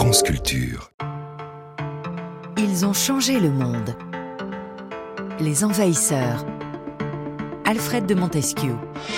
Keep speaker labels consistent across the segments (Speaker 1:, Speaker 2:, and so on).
Speaker 1: France Culture.
Speaker 2: Ils ont changé le monde. Les envahisseurs. Alfred de Montesquieu.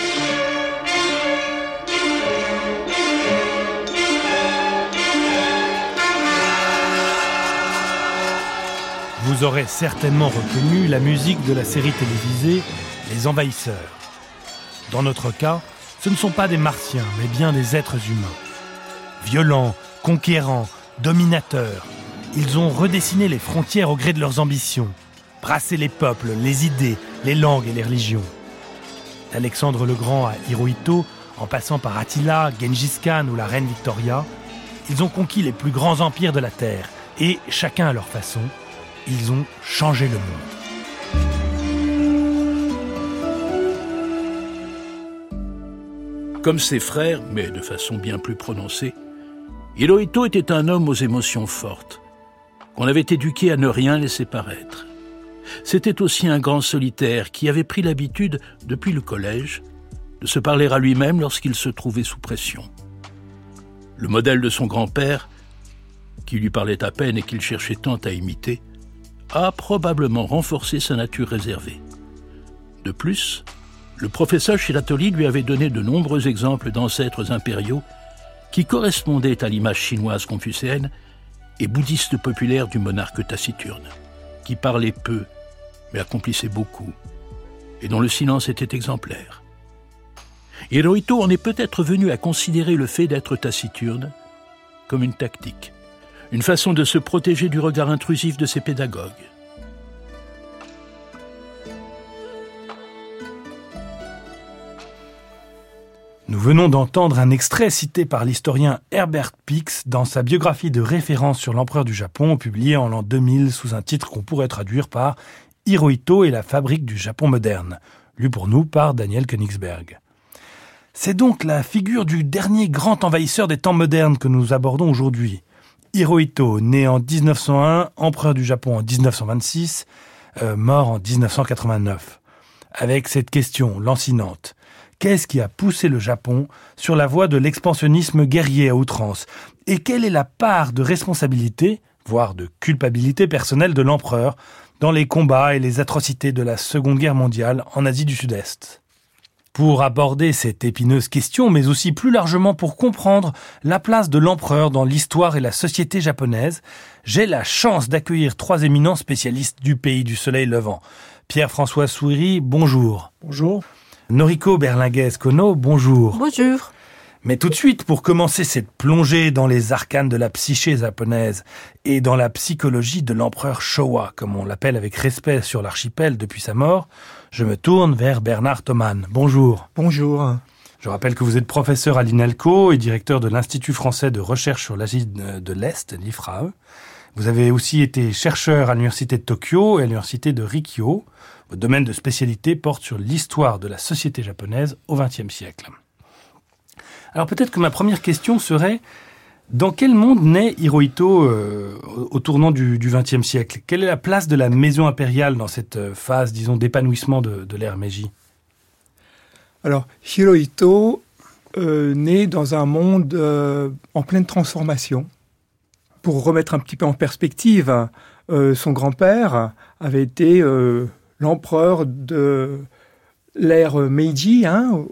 Speaker 3: Vous aurez certainement reconnu la musique de la série télévisée Les Envahisseurs. Dans notre cas, ce ne sont pas des martiens, mais bien des êtres humains. Violents, conquérants, dominateurs, ils ont redessiné les frontières au gré de leurs ambitions, brassé les peuples, les idées, les langues et les religions. D'Alexandre le Grand à Hirohito, en passant par Attila, Gengis Khan ou la reine Victoria, ils ont conquis les plus grands empires de la Terre et, chacun à leur façon, ils ont changé le monde.
Speaker 4: Comme ses frères, mais de façon bien plus prononcée, Hirohito était un homme aux émotions fortes, qu'on avait éduqué à ne rien laisser paraître. C'était aussi un grand solitaire qui avait pris l'habitude, depuis le collège, de se parler à lui-même lorsqu'il se trouvait sous pression. Le modèle de son grand-père, qui lui parlait à peine et qu'il cherchait tant à imiter, a probablement renforcé sa nature réservée. De plus, le professeur Shiratori lui avait donné de nombreux exemples d'ancêtres impériaux qui correspondaient à l'image chinoise confucéenne et bouddhiste populaire du monarque taciturne, qui parlait peu, mais accomplissait beaucoup, et dont le silence était exemplaire. Hirohito en est peut-être venu à considérer le fait d'être taciturne comme une tactique, une façon de se protéger du regard intrusif de ses pédagogues.
Speaker 3: Nous venons d'entendre un extrait cité par l'historien Herbert Pix dans sa biographie de référence sur l'empereur du Japon, publiée en l'an 2000 sous un titre qu'on pourrait traduire par « Hirohito et la fabrique du Japon moderne », lu pour nous par Daniel Königsberg. C'est donc la figure du dernier grand envahisseur des temps modernes que nous abordons aujourd'hui. Hirohito, né en 1901, empereur du Japon en 1926, mort en 1989. Avec cette question lancinante. Qu'est-ce qui a poussé le Japon sur la voie de l'expansionnisme guerrier à outrance? Et quelle est la part de responsabilité, voire de culpabilité personnelle de l'empereur dans les combats et les atrocités de la Seconde Guerre mondiale en Asie du Sud-Est? Pour aborder cette épineuse question, mais aussi plus largement pour comprendre la place de l'empereur dans l'histoire et la société japonaise, j'ai la chance d'accueillir trois éminents spécialistes du pays du soleil levant. Pierre-François Souiri, bonjour.
Speaker 5: Bonjour.
Speaker 3: Noriko Berlingues-Kono, bonjour.
Speaker 6: Bonjour.
Speaker 3: Mais tout de suite, pour commencer cette plongée dans les arcanes de la psyché japonaise et dans la psychologie de l'empereur Showa, comme on l'appelle avec respect sur l'archipel depuis sa mort, je me tourne vers Bernard Thoman. Bonjour.
Speaker 5: Bonjour.
Speaker 3: Je rappelle que vous êtes professeur à l'INALCO et directeur de l'Institut français de recherche sur l'Asie de l'Est, l'IFRAE. Vous avez aussi été chercheur à l'Université de Tokyo et à l'Université de Rikyo. Votre domaine de spécialité porte sur l'histoire de la société japonaise au XXe siècle. Alors peut-être que ma première question serait, dans quel monde naît Hirohito au tournant du XXe siècle? Quelle est la place de la maison impériale dans cette phase, disons, d'épanouissement de l'ère Meiji?
Speaker 5: Alors, Hirohito naît dans un monde en pleine transformation. Pour remettre un petit peu en perspective, son grand-père avait été l'empereur de l'ère Meiji,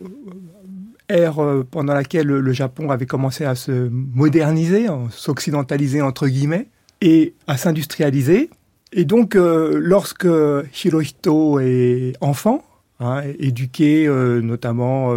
Speaker 5: ère pendant laquelle le Japon avait commencé à se moderniser, à s'occidentaliser entre guillemets, et à s'industrialiser. Et donc, lorsque Hirohito est enfant, éduqué notamment,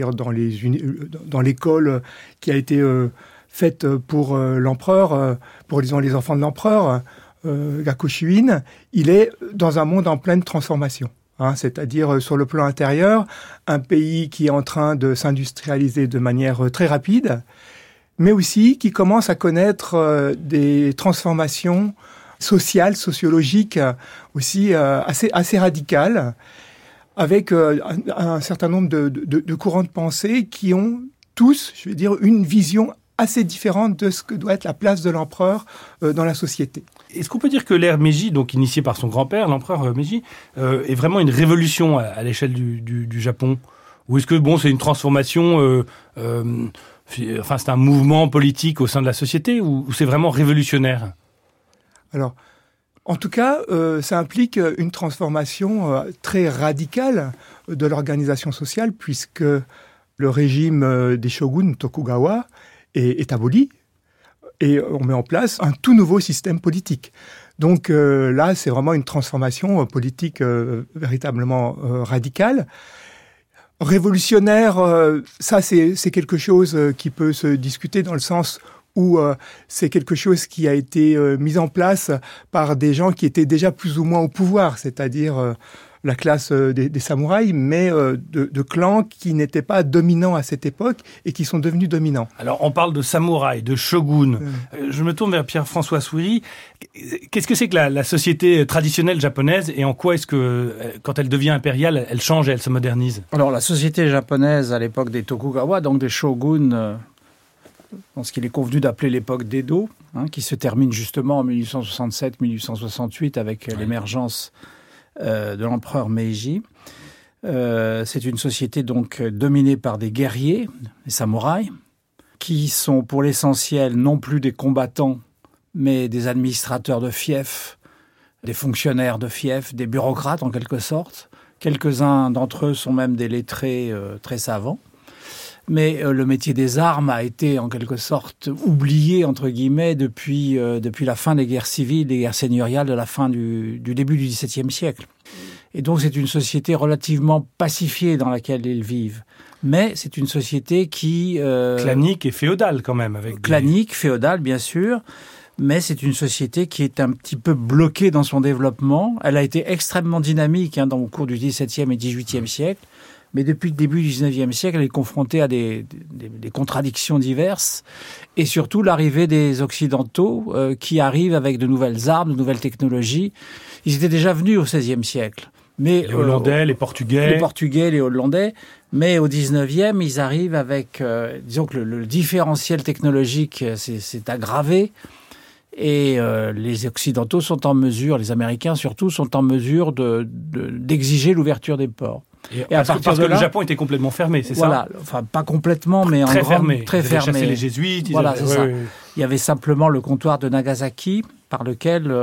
Speaker 5: dans l'école qui a été faite pour l'empereur, pour disons les enfants de l'empereur, Gakushuin, il est dans un monde en pleine transformation. C'est-à-dire sur le plan intérieur, un pays qui est en train de s'industrialiser de manière très rapide, mais aussi qui commence à connaître des transformations sociales, sociologiques aussi assez radicales, avec un certain nombre de courants de pensée qui ont tous, je veux dire, une vision assez différente de ce que doit être la place de l'empereur dans la société.
Speaker 3: Est-ce qu'on peut dire que l'ère Meiji, donc initiée par son grand-père, l'empereur Meiji, est vraiment une révolution à l'échelle du Japon Ou est-ce que c'est une transformation, c'est un mouvement politique au sein de la société, ou c'est vraiment révolutionnaire?
Speaker 5: Alors, en tout cas, ça implique une transformation très radicale de l'organisation sociale, puisque le régime des shoguns Tokugawa est aboli et on met en place un tout nouveau système politique. Donc là, c'est vraiment une transformation politique véritablement radicale. Révolutionnaire, ça c'est quelque chose qui peut se discuter dans le sens où c'est quelque chose qui a été mis en place par des gens qui étaient déjà plus ou moins au pouvoir, c'est-à-dire la classe des samouraïs, mais de clans qui n'étaient pas dominants à cette époque et qui sont devenus dominants.
Speaker 3: Alors, on parle de samouraïs, de shogun. Je me tourne vers Pierre-François Souiry. Qu'est-ce que c'est que la société traditionnelle japonaise et en quoi est-ce que, quand elle devient impériale, elle change et elle se modernise?
Speaker 1: Alors, la société japonaise à l'époque des Tokugawa, donc des shoguns, dans ce qu'il est convenu d'appeler l'époque d'Edo, qui se termine justement en 1867-1868 avec l'émergence de l'empereur Meiji. C'est une société donc dominée par des guerriers, des samouraïs, qui sont pour l'essentiel non plus des combattants, mais des administrateurs de fiefs, des fonctionnaires de fiefs, des bureaucrates en quelque sorte. Quelques-uns d'entre eux sont même des lettrés très savants. Mais le métier des armes a été en quelque sorte oublié, entre guillemets, depuis la fin des guerres civiles, des guerres seigneuriales de la fin du début du XVIIe siècle. Et donc c'est une société relativement pacifiée dans laquelle ils vivent. Mais c'est une société qui...
Speaker 3: clanique et féodale quand même.
Speaker 1: Clanique, féodale bien sûr, mais c'est une société qui est un petit peu bloquée dans son développement. Elle a été extrêmement dynamique au cours du XVIIe et XVIIIe siècle. Mais depuis le début du XIXe siècle, elle est confrontée à des contradictions diverses et surtout l'arrivée des Occidentaux qui arrivent avec de nouvelles armes, de nouvelles technologies. Ils étaient déjà venus au XVIe siècle. Mais,
Speaker 3: les Hollandais, les Portugais.
Speaker 1: Les Portugais, les Hollandais. Mais au XIXe, ils arrivent avec... disons que le différentiel technologique s'est aggravé. Et les Occidentaux sont en mesure, les Américains surtout, sont en mesure d'exiger l'ouverture des ports.
Speaker 3: Et parce que le Japon était complètement fermé, c'est ça?
Speaker 1: Enfin pas complètement, mais
Speaker 3: très
Speaker 1: en
Speaker 3: fermé.
Speaker 1: Très fermé.
Speaker 3: Chasser les jésuites.
Speaker 1: Voilà, c'est ça. Il y avait simplement le comptoir de Nagasaki par lequel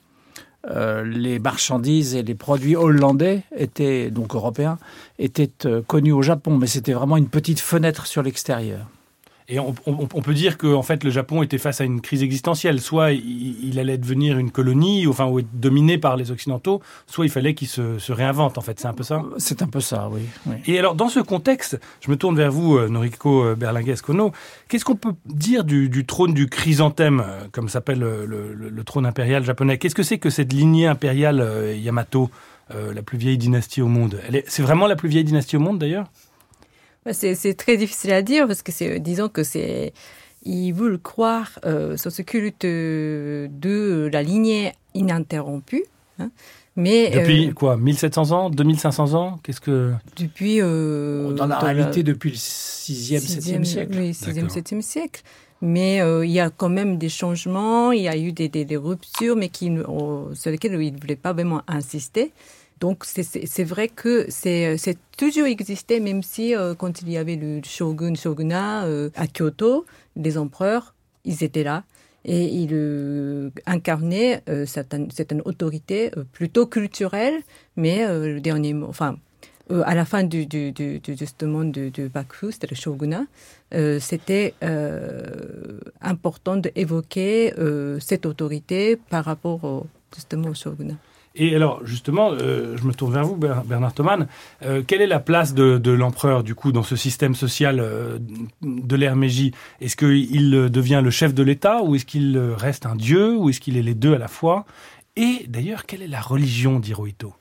Speaker 1: les marchandises et les produits hollandais donc européens, étaient connus au Japon, mais c'était vraiment une petite fenêtre sur l'extérieur.
Speaker 3: Et on peut dire que en fait, le Japon était face à une crise existentielle. Soit il allait devenir une colonie, ou être dominé par les Occidentaux, soit il fallait qu'il se réinvente, en fait. C'est un peu ça?
Speaker 1: C'est un peu ça, oui.
Speaker 3: Et alors, dans ce contexte, je me tourne vers vous, Noriko Berlingues-Kono. Qu'est-ce qu'on peut dire du trône du chrysanthème, comme s'appelle le trône impérial japonais? Qu'est-ce que c'est que cette lignée impériale Yamato, la plus vieille dynastie au monde? C'est vraiment la plus vieille dynastie au monde, d'ailleurs?
Speaker 6: C'est très difficile à dire parce que disons que ils veulent croire sur ce culte de la lignée ininterrompue. Mais
Speaker 3: depuis 1700 ans, 2500 ans, qu'est-ce que
Speaker 6: depuis
Speaker 1: dans la réalité depuis le 6e, 7e siècle.
Speaker 6: Oui, 6e, 7e siècle. Mais il y a quand même des changements, il y a eu des ruptures, mais sur lesquelles ils ne voulaient pas vraiment insister. Donc, c'est vrai que c'est toujours existé, même si quand il y avait le shogunat à Kyoto, les empereurs, ils étaient là et ils incarnaient certaines autorités plutôt culturelles, mais le dernier mot, à la fin justement de Bakufu, c'était le shogunat, c'était important d'évoquer cette autorité par rapport justement au shogunat.
Speaker 3: Et alors, justement, je me tourne vers vous, Bernard Thoman. Quelle est la place de l'empereur, du coup, dans ce système social de l'ère Meiji? Est-ce qu'il devient le chef de l'État, ou est-ce qu'il reste un dieu, ou est-ce qu'il est les deux à la fois? Et d'ailleurs, quelle est la religion d'Hirohito?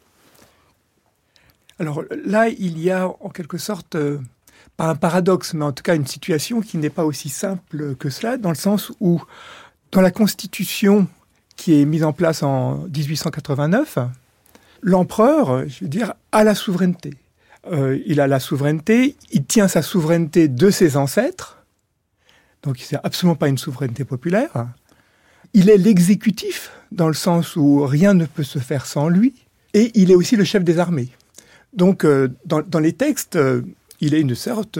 Speaker 5: Alors là, il y a en quelque sorte, pas un paradoxe, mais en tout cas une situation qui n'est pas aussi simple que cela, dans le sens où, dans la Constitution qui est mise en place en 1889, l'empereur, a la souveraineté. Il a la souveraineté, il tient sa souveraineté de ses ancêtres, donc c'est absolument pas une souveraineté populaire. Il est l'exécutif, dans le sens où rien ne peut se faire sans lui, et il est aussi le chef des armées. Donc, dans les textes, il est une sorte,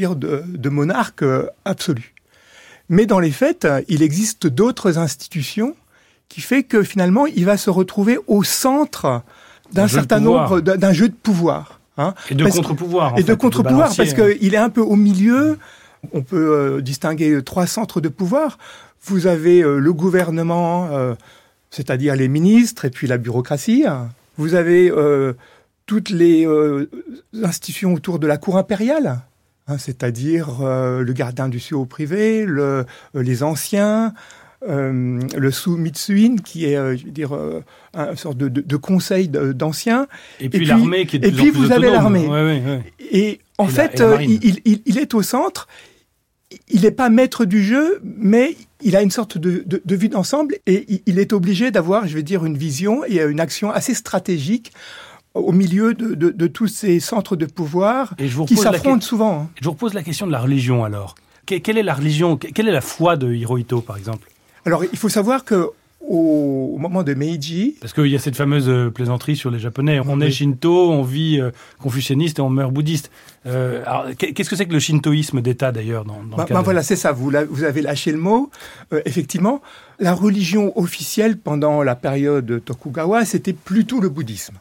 Speaker 5: de monarque absolu. Mais dans les faits, il existe d'autres institutions qui fait que finalement, il va se retrouver au centre d'un certain nombre, d'un jeu de pouvoir.
Speaker 3: Hein, et de contre-pouvoir.
Speaker 5: Et de contre-pouvoir, parce qu'il est un peu au milieu. On peut distinguer 3 centres de pouvoir. Vous avez le gouvernement, c'est-à-dire les ministres, et puis la bureaucratie. Vous avez toutes les institutions autour de la cour impériale, c'est-à-dire le gardien du sceau privé, les anciens, le Sous-Mitsuin, qui est, une sorte de conseil d'anciens.
Speaker 3: Et puis l'armée qui est de plus en plus autonome.
Speaker 5: Et puis vous avez l'armée.
Speaker 3: Ouais.
Speaker 5: Et en fait, il est au centre. Il n'est pas maître du jeu, mais il a une sorte de vue d'ensemble et il est obligé d'avoir, une vision et une action assez stratégique au milieu de tous ces centres de pouvoir qui s'affrontent souvent.
Speaker 3: Je vous repose la question de la religion alors. Quelle est la religion, quelle est la foi de Hirohito par exemple ?
Speaker 5: Alors il faut savoir que au moment de Meiji...
Speaker 3: Parce qu'il y a cette fameuse plaisanterie sur les Japonais. On est shinto, on vit confucianiste et on meurt bouddhiste. Alors, qu'est-ce que c'est que le shintoïsme d'État d'ailleurs dans le cas
Speaker 5: voilà, c'est ça. Vous avez lâché le mot. Effectivement, la religion officielle pendant la période Tokugawa, c'était plutôt le bouddhisme.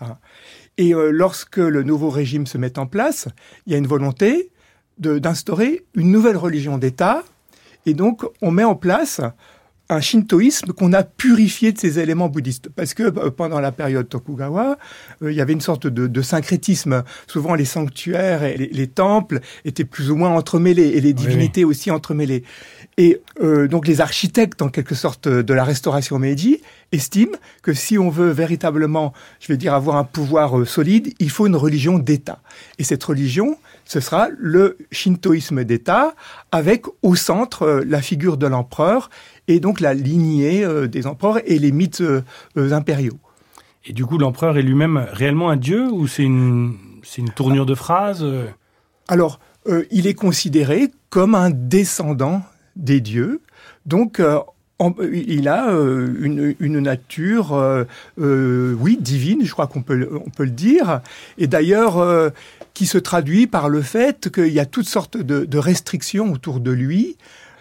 Speaker 5: Et lorsque le nouveau régime se met en place, il y a une volonté d'instaurer une nouvelle religion d'État. Et donc, on met en place un shintoïsme qu'on a purifié de ses éléments bouddhistes. Parce que pendant la période Tokugawa, il y avait une sorte de syncrétisme. Souvent, les sanctuaires et les temples étaient plus ou moins entremêlés, et les divinités aussi entremêlées. Et donc, les architectes, en quelque sorte, de la restauration Meiji, estiment que si on veut véritablement, avoir un pouvoir solide, il faut une religion d'État. Et cette religion, ce sera le shintoïsme d'État, avec au centre la figure de l'empereur, et donc la lignée des empereurs et les mythes impériaux.
Speaker 3: Et du coup, l'empereur est lui-même réellement un dieu, ou c'est une tournure de phrase
Speaker 5: Alors, il est considéré comme un descendant des dieux, donc il a une nature, divine, je crois qu'on peut le dire, et d'ailleurs qui se traduit par le fait qu'il y a toutes sortes de restrictions autour de lui,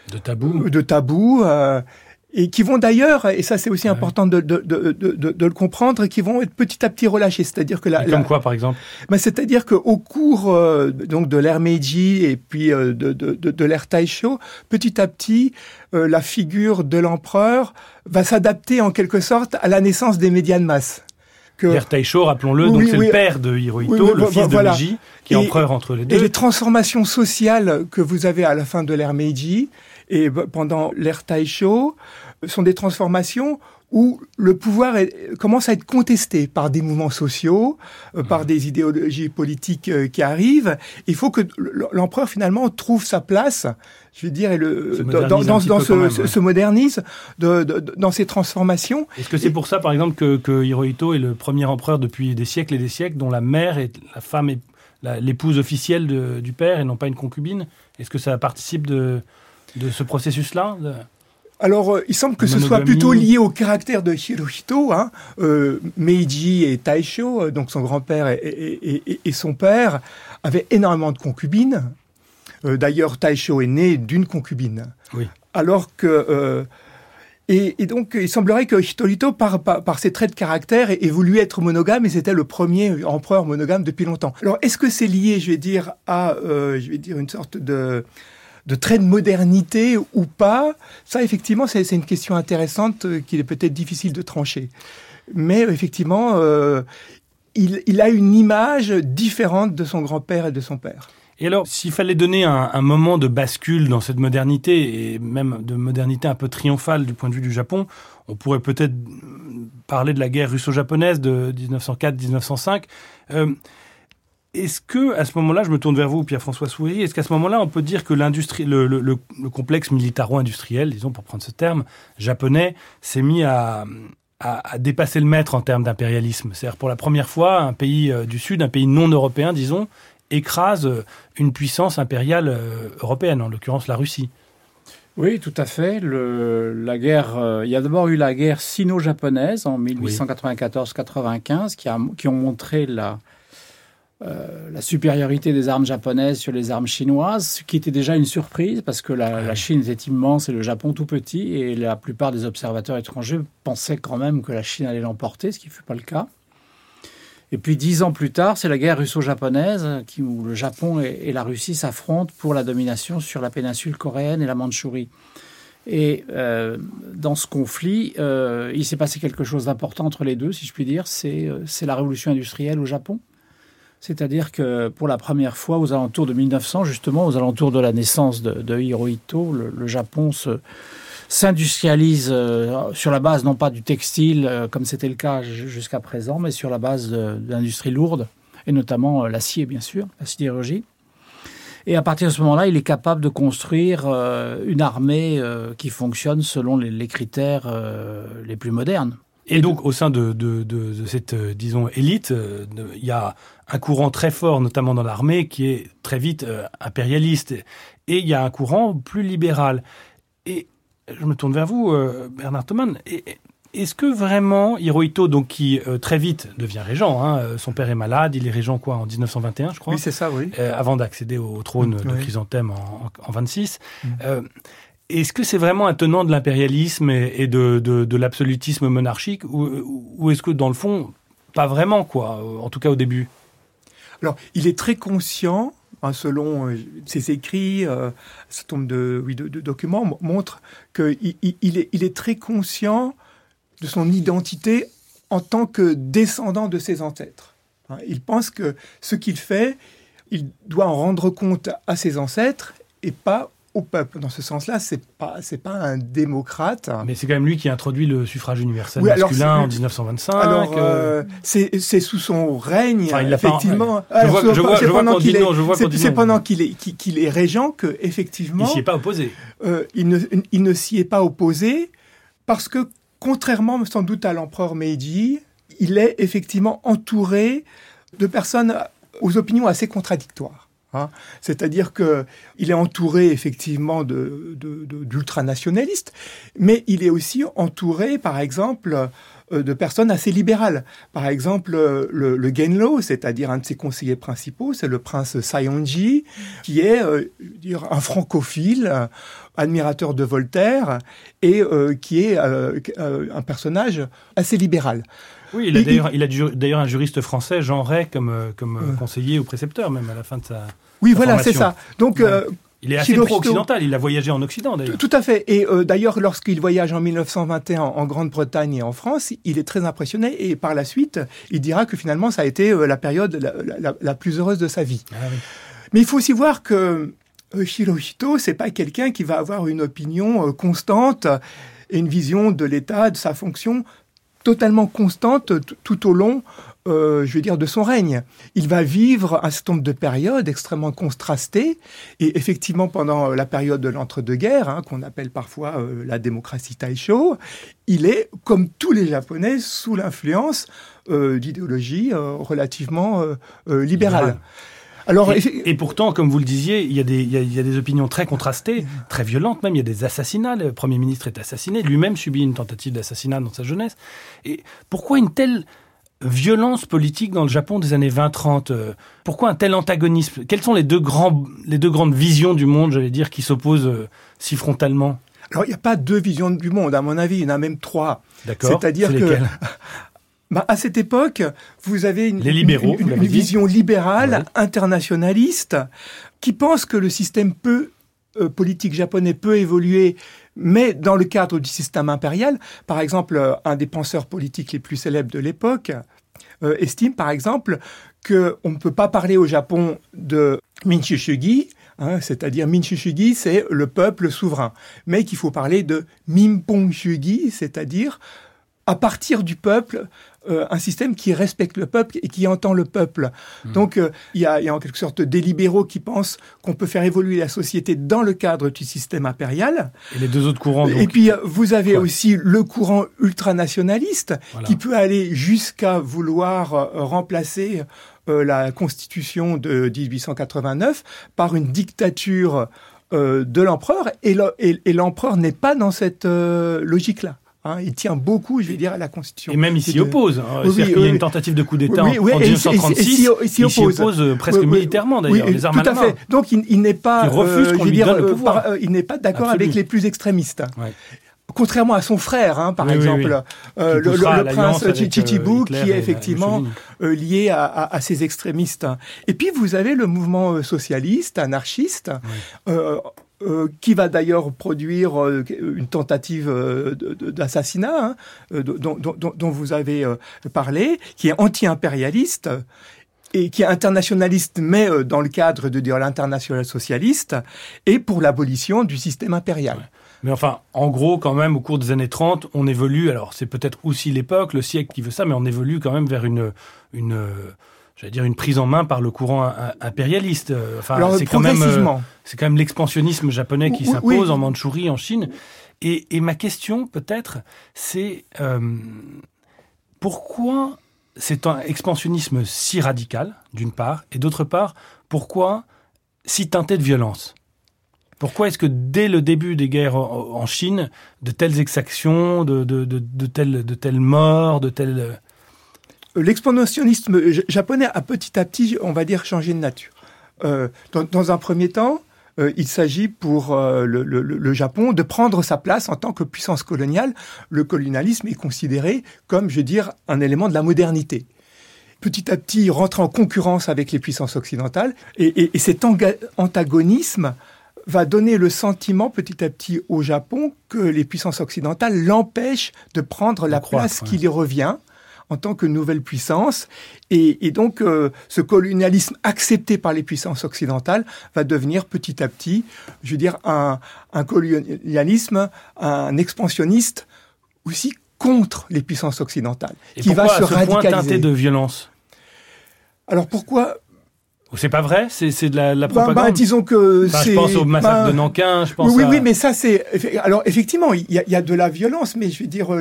Speaker 5: de tabous, et qui vont d'ailleurs, et ça c'est aussi important de le comprendre, qui vont être petit à petit relâchés. C'est-à-dire que
Speaker 3: comme quoi, par exemple ?
Speaker 5: C'est-à-dire qu'au cours donc de l'ère Meiji et puis de l'ère Taisho, petit à petit, la figure de l'empereur va s'adapter en quelque sorte à la naissance des médias de masse.
Speaker 3: L'ère Taisho, rappelons-le, c'est le père de Hirohito, le fils de Meiji, qui est empereur entre les deux.
Speaker 5: Et les transformations sociales que vous avez à la fin de l'ère Meiji et pendant l'ère Taisho sont des transformations où le pouvoir commence à être contesté par des mouvements sociaux, par des idéologies politiques qui arrivent. Il faut que l'empereur, finalement, trouve sa place, se modernise dans ces transformations.
Speaker 3: Est-ce que c'est pour ça, par exemple, que Hirohito est le premier empereur depuis des siècles et des siècles, dont la mère est la femme est l'épouse officielle du père et non pas une concubine ? Est-ce que ça participe de ce processus-là
Speaker 5: Alors, il semble que ce soit plutôt lié au caractère de Hirohito. Meiji et Taisho, donc son grand-père et son père, avaient énormément de concubines. D'ailleurs, Taisho est né d'une concubine.
Speaker 3: Oui.
Speaker 5: Alors que... Et donc, il semblerait que Hirohito, par ses traits de caractère, ait voulu être monogame, et c'était le premier empereur monogame depuis longtemps. Alors, est-ce que c'est lié, à une sorte de trait de modernité ou pas? Ça, effectivement, c'est une question intéressante qu'il est peut-être difficile de trancher. Mais effectivement, il a une image différente de son grand-père et de son père.
Speaker 3: Et alors, s'il fallait donner un moment de bascule dans cette modernité, et même de modernité un peu triomphale du point de vue du Japon, on pourrait peut-être parler de la guerre russo-japonaise de 1904-1905. Est-ce que, à ce moment-là, je me tourne vers vous, Pierre-François Souheri, est-ce qu'à ce moment-là, on peut dire que le complexe militaro-industriel, disons pour prendre ce terme, japonais, s'est mis à dépasser le maître en termes d'impérialisme? C'est-à-dire, pour la première fois, un pays du Sud, un pays non européen, disons, écrase une puissance impériale européenne, en l'occurrence la Russie.
Speaker 1: Oui, tout à fait. La guerre, il y a d'abord eu la guerre sino-japonaise en 1894-95 qui ont montré la supériorité des armes japonaises sur les armes chinoises, ce qui était déjà une surprise parce que la Chine était immense et le Japon tout petit, et la plupart des observateurs étrangers pensaient quand même que la Chine allait l'emporter, ce qui ne fut pas le cas. Et puis 10 ans plus tard, c'est la guerre russo-japonaise où le Japon et la Russie s'affrontent pour la domination sur la péninsule coréenne et la Mandchourie. Et dans ce conflit, il s'est passé quelque chose d'important entre les deux, si je puis dire, c'est la révolution industrielle au Japon. C'est-à-dire que pour la première fois, aux alentours de 1900, justement, aux alentours de la naissance de Hirohito, le Japon s'industrialise sur la base, non pas du textile, comme c'était le cas jusqu'à présent, mais sur la base de l'industrie lourde, et notamment l'acier, bien sûr, la sidérurgie. Et à partir de ce moment-là, il est capable de construire une armée qui fonctionne selon les critères les plus modernes.
Speaker 3: Et donc, au sein de cette, disons, élite, il y a un courant très fort, notamment dans l'armée, qui est très vite impérialiste. Et il y a un courant plus libéral. Et je me tourne vers vous, Bernard Thoman. Est-ce que vraiment Hirohito, donc, qui très vite devient régent, son père est malade, il est régent en 1921, je crois.
Speaker 5: Oui, c'est ça, oui.
Speaker 3: Avant d'accéder au trône de Chrysanthème en 26. Est-ce que c'est vraiment un tenant de l'impérialisme et de l'absolutisme monarchique ou est-ce que, dans le fond, pas vraiment, en tout cas au début?
Speaker 5: Alors, il est très conscient, selon ses écrits, un certain nombre de documents montrent qu'il est très conscient de son identité en tant que descendant de ses ancêtres. Il pense que ce qu'il fait, il doit en rendre compte à ses ancêtres et pas au peuple. Dans ce sens-là, c'est pas un démocrate.
Speaker 3: Mais c'est quand même lui qui a introduit le suffrage universel masculin en 1925.
Speaker 5: Alors, c'est sous son règne, effectivement. C'est pendant qu'il est régent que, effectivement,
Speaker 3: il s'y est pas opposé.
Speaker 5: Il ne s'y est pas opposé parce que, contrairement sans doute à l'empereur Meiji, il est effectivement entouré de personnes aux opinions assez contradictoires. C'est-à-dire qu'il est entouré effectivement d'ultranationalistes, mais il est aussi entouré, par exemple, de personnes assez libérales. Par exemple, le Genro, c'est-à-dire un de ses conseillers principaux, c'est le prince Saionji, qui est un francophile, admirateur de Voltaire, et qui est un personnage assez libéral.
Speaker 3: Oui, il a d'ailleurs un juriste français, Jean Ray, comme conseiller ou précepteur, même à la fin de sa
Speaker 5: voilà, c'est ça. Donc,
Speaker 3: il est assez pro-occidental, il a voyagé en Occident, d'ailleurs.
Speaker 5: Tout à fait. Et d'ailleurs, lorsqu'il voyage en 1921 en Grande-Bretagne et en France, il est très impressionné. Et par la suite, il dira que finalement, ça a été la période la plus heureuse de sa vie. Ah, oui. Mais il faut aussi voir que Hirohito, c'est pas quelqu'un qui va avoir une opinion constante et une vision de l'État, de sa fonction totalement constante tout au long, de son règne. Il va vivre un certain nombre de périodes extrêmement contrastées, et effectivement, pendant la période de l'entre-deux-guerres, qu'on appelle parfois la démocratie Taisho, il est, comme tous les Japonais, sous l'influence d'idéologies relativement libérales.
Speaker 3: Alors, et pourtant, comme vous le disiez, il y a des opinions très contrastées, très violentes même. Il y a des assassinats. Le Premier ministre est assassiné. Lui-même subit une tentative d'assassinat dans sa jeunesse. Et pourquoi une telle violence politique dans le Japon des années 20-30 ? Pourquoi un tel antagonisme ? Quelles sont les deux grandes visions du monde, j'allais dire, qui s'opposent si frontalement ?
Speaker 5: Alors, il n'y a pas deux visions du monde, à mon avis. Il y en a même trois.
Speaker 3: D'accord.
Speaker 5: C'est-à-dire
Speaker 3: c'est lesquelles ?
Speaker 5: À cette époque, vous avez une vision libérale,
Speaker 3: ouais,
Speaker 5: internationaliste, qui pense que le système politique japonais peut évoluer, mais dans le cadre du système impérial. Par exemple, un des penseurs politiques les plus célèbres de l'époque estime, par exemple, qu'on ne peut pas parler au Japon de Minchushugi, c'est-à-dire Minchushugi, c'est le peuple souverain, mais qu'il faut parler de Minponshugi, c'est-à-dire à partir du peuple, un système qui respecte le peuple et qui entend le peuple. Donc, il y a en quelque sorte des libéraux qui pensent qu'on peut faire évoluer la société dans le cadre du système impérial.
Speaker 3: Et les deux autres courants, donc...
Speaker 5: Et puis, vous avez aussi le courant ultranationaliste, qui peut aller jusqu'à vouloir remplacer la Constitution de 1889 par une dictature de l'empereur. Et l'empereur n'est pas dans cette logique-là. Il tient beaucoup, je vais dire, à la Constitution.
Speaker 3: Et même il s'y oppose. C'est-à-dire qu'il y a une tentative de coup d'État en 1936. Il s'y oppose presque militairement, d'ailleurs, les armes à la main.
Speaker 5: Tout à fait. Donc il n'est pas,
Speaker 3: il refuse qu'on lui donne le pouvoir.
Speaker 5: Il n'est pas d'accord avec les plus extrémistes. Ouais. Contrairement à son frère, par exemple, le prince Chichibu, qui est effectivement lié à ces extrémistes. Et puis vous avez le mouvement socialiste, anarchiste, qui va d'ailleurs produire une tentative d'assassinat dont vous avez parlé, qui est anti-impérialiste et qui est internationaliste, mais dans le cadre de l'international socialiste, et pour l'abolition du système impérial.
Speaker 3: Ouais. Mais enfin, en gros, quand même, au cours des années 30, on évolue, alors c'est peut-être aussi l'époque, le siècle qui veut ça, mais on évolue quand même vers une prise en main par le courant impérialiste. Enfin,
Speaker 5: alors,
Speaker 3: c'est quand même l'expansionnisme japonais qui s'impose en Mandchourie, en Chine. Et ma question, peut-être, c'est pourquoi c'est un expansionnisme si radical, d'une part, et d'autre part, pourquoi si teinté de violence ? Pourquoi est-ce que dès le début des guerres en Chine, de telles exactions, de telles morts, de telles...
Speaker 5: L'expansionnisme japonais a petit à petit, on va dire, changé de nature. Dans un premier temps, il s'agit pour le Japon de prendre sa place en tant que puissance coloniale. Le colonialisme est considéré comme, je veux dire, un élément de la modernité. Petit à petit, il rentre en concurrence avec les puissances occidentales et cet antagonisme va donner le sentiment petit à petit au Japon que les puissances occidentales l'empêchent de prendre la place qui lui revient en tant que nouvelle puissance. Et donc, ce colonialisme accepté par les puissances occidentales va devenir petit à petit, je veux dire, un colonialisme, un expansionniste aussi contre les puissances occidentales.
Speaker 3: Et qui va se radicaliser. Point teinté de violence ?
Speaker 5: Alors pourquoi ?
Speaker 3: C'est pas vrai ? C'est de la propagande.
Speaker 5: Disons que c'est...
Speaker 3: Je pense au massacre de Nankin, je pense
Speaker 5: Oui, mais ça c'est... Alors effectivement, il y a de la violence, mais je veux dire,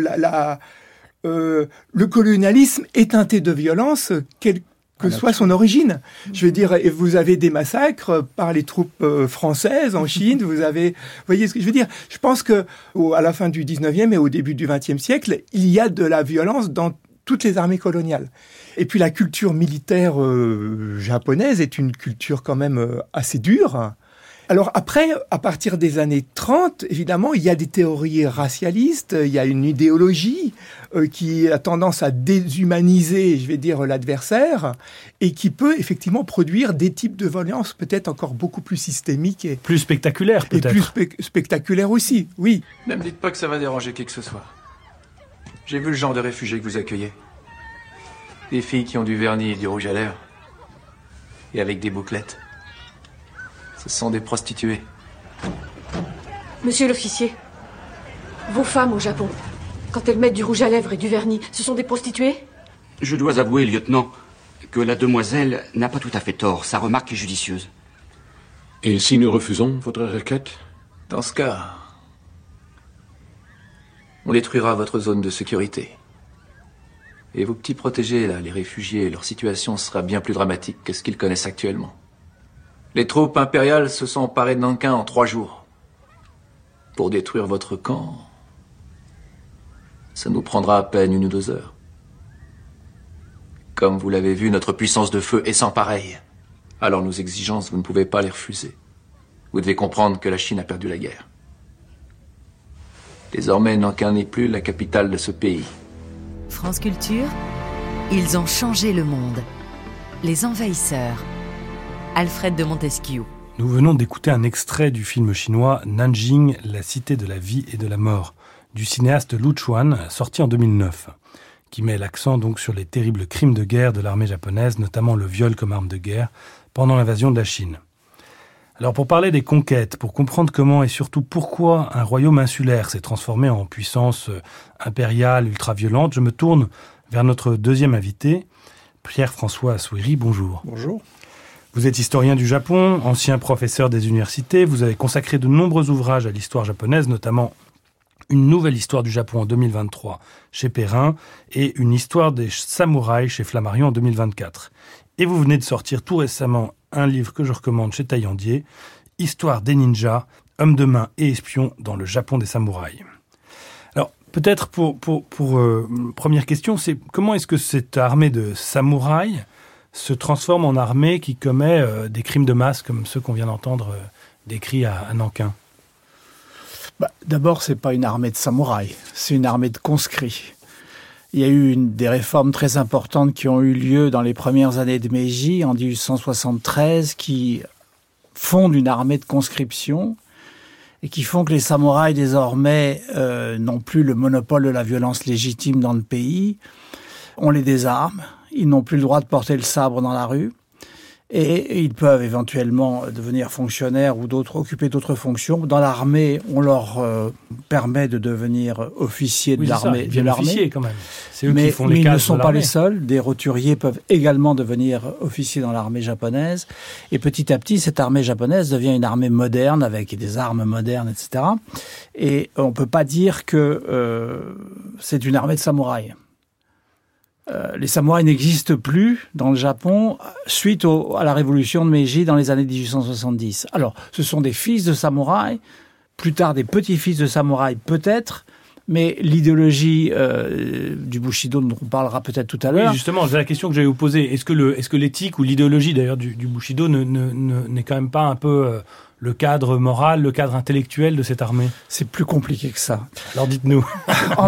Speaker 5: le colonialisme est teinté de violence, quelle que soit son origine. Je veux dire, vous avez des massacres par les troupes françaises en Chine, vous voyez ce que je veux dire ? Je pense que à la fin du 19e et au début du 20e siècle, il y a de la violence dans toutes les armées coloniales. Et puis la culture militaire japonaise est une culture quand même assez dure. Alors après, à partir des années 30, évidemment, il y a des théories racialistes, il y a une idéologie qui a tendance à déshumaniser, je vais dire, l'adversaire, et qui peut effectivement produire des types de violence peut-être encore beaucoup plus systémiques. Et
Speaker 3: plus spectaculaires peut-être.
Speaker 5: Et plus spectaculaires aussi, oui.
Speaker 7: Ne me dites pas que ça va déranger qui que ce soit. J'ai vu le genre de réfugiés que vous accueillez. Des filles qui ont du vernis et du rouge à lèvres. Et avec des bouclettes. Ce sont des prostituées.
Speaker 8: Monsieur l'officier, vos femmes au Japon, quand elles mettent du rouge à lèvres et du vernis, ce sont des prostituées ?
Speaker 9: Je dois avouer, lieutenant, que la demoiselle n'a pas tout à fait tort. Sa remarque est judicieuse.
Speaker 10: Et si nous refusons votre requête ?
Speaker 7: Dans ce cas, on détruira votre zone de sécurité. Et vos petits protégés, là, les réfugiés, leur situation sera bien plus dramatique que ce qu'ils connaissent actuellement. Les troupes impériales se sont emparées de Nankin en 3 jours. Pour détruire votre camp, ça nous prendra à peine 1 ou 2 heures. Comme vous l'avez vu, notre puissance de feu est sans pareille. Alors nos exigences, vous ne pouvez pas les refuser. Vous devez comprendre que la Chine a perdu la guerre. Désormais, Nankin n'est plus la capitale de ce pays.
Speaker 2: France Culture, ils ont changé le monde. Les envahisseurs. Alfred de Montesquieu.
Speaker 3: Nous venons d'écouter un extrait du film chinois Nanjing, la cité de la vie et de la mort, du cinéaste Lu Chuan, sorti en 2009, qui met l'accent donc sur les terribles crimes de guerre de l'armée japonaise, notamment le viol comme arme de guerre, pendant l'invasion de la Chine. Alors pour parler des conquêtes, pour comprendre comment et surtout pourquoi un royaume insulaire s'est transformé en puissance impériale ultra-violente, je me tourne vers notre deuxième invité, Pierre-François Assouiri. Bonjour.
Speaker 1: Bonjour.
Speaker 3: Vous êtes historien du Japon, ancien professeur des universités. Vous avez consacré de nombreux ouvrages à l'histoire japonaise, notamment une nouvelle histoire du Japon en 2023 chez Perrin et une histoire des samouraïs chez Flammarion en 2024. Et vous venez de sortir tout récemment un livre que je recommande chez Taillandier, Histoire des ninjas, hommes de main et espions dans le Japon des samouraïs. Alors, Peut-être pour première question, c'est comment est-ce que cette armée de samouraïs se transforme en armée qui commet des crimes de masse comme ceux qu'on vient d'entendre décrits à Nankin?
Speaker 1: D'abord, c'est pas une armée de samouraïs, c'est une armée de conscrits. Il y a eu des réformes très importantes qui ont eu lieu dans les premières années de Meiji, en 1873, qui fondent une armée de conscription et qui font que les samouraïs, désormais, n'ont plus le monopole de la violence légitime dans le pays. On les désarme, ils n'ont plus le droit de porter le sabre dans la rue, et ils peuvent éventuellement devenir fonctionnaires ou occuper d'autres fonctions. Dans l'armée, on leur permet de devenir officiers de l'armée.
Speaker 3: Ils deviennent officiers quand même. C'est eux qui font
Speaker 1: mais
Speaker 3: les
Speaker 1: ils
Speaker 3: cases
Speaker 1: ne sont
Speaker 3: de
Speaker 1: pas
Speaker 3: l'armée.
Speaker 1: les seuls. Des roturiers peuvent également devenir officiers dans l'armée japonaise. Et petit à petit, cette armée japonaise devient une armée moderne avec des armes modernes, etc. Et on ne peut pas dire que c'est une armée de samouraïs. Les samouraïs n'existent plus dans le Japon suite à la révolution de Meiji dans les années 1870. Alors, ce sont des fils de samouraïs, plus tard des petits-fils de samouraïs peut-être, mais l'idéologie du Bushido, dont on parlera peut-être tout à l'heure...
Speaker 3: Oui, justement, c'est la question que j'allais vous poser. Est-ce que l'éthique ou l'idéologie d'ailleurs du Bushido n'est quand même pas un peu le cadre moral, le cadre intellectuel de cette armée?
Speaker 1: C'est plus compliqué que ça.
Speaker 3: Alors dites-nous.
Speaker 1: En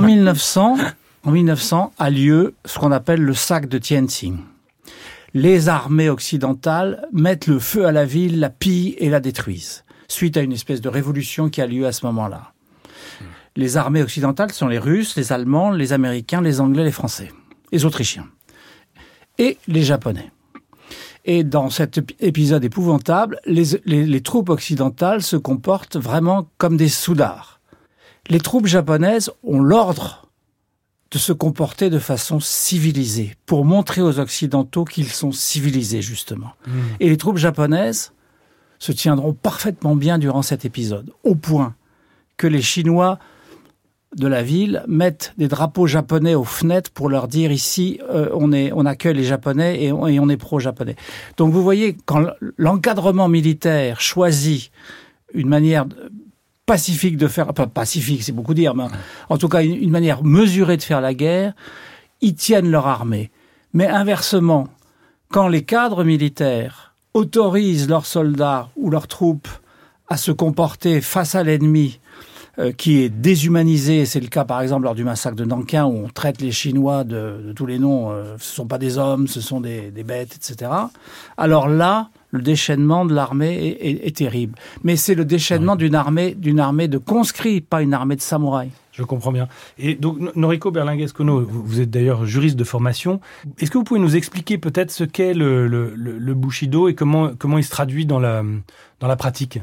Speaker 1: 1900 a lieu ce qu'on appelle le sac de Tientsin. Les armées occidentales mettent le feu à la ville, la pillent et la détruisent, suite à une espèce de révolution qui a lieu à ce moment-là. Les armées occidentales sont les Russes, les Allemands, les Américains, les Anglais, les Français, les Autrichiens et les Japonais. Et dans cet épisode épouvantable, les troupes occidentales se comportent vraiment comme des soudards. Les troupes japonaises ont l'ordre de se comporter de façon civilisée, pour montrer aux Occidentaux qu'ils sont civilisés, justement. Et les troupes japonaises se tiendront parfaitement bien durant cet épisode, au point que les Chinois de la ville mettent des drapeaux japonais aux fenêtres pour leur dire ici, on accueille les Japonais et on est pro-japonais. Donc vous voyez, quand l'encadrement militaire choisit une manière pacifique de faire, pas pacifique, c'est beaucoup dire, mais en tout cas une manière mesurée de faire la guerre, ils tiennent leur armée. Mais inversement, quand les cadres militaires autorisent leurs soldats ou leurs troupes à se comporter face à l'ennemi qui est déshumanisé, c'est le cas par exemple lors du massacre de Nankin où on traite les Chinois de tous les noms, ce ne sont pas des hommes, ce sont des bêtes, etc. Alors là, le déchaînement de l'armée est terrible. Mais c'est le déchaînement d'une armée de conscrits, pas une armée de samouraïs.
Speaker 3: Je comprends bien. Et donc, Noriko Berlingues-Kono, vous êtes d'ailleurs juriste de formation. Est-ce que vous pouvez nous expliquer peut-être ce qu'est le Bushido et comment il se traduit dans la pratique?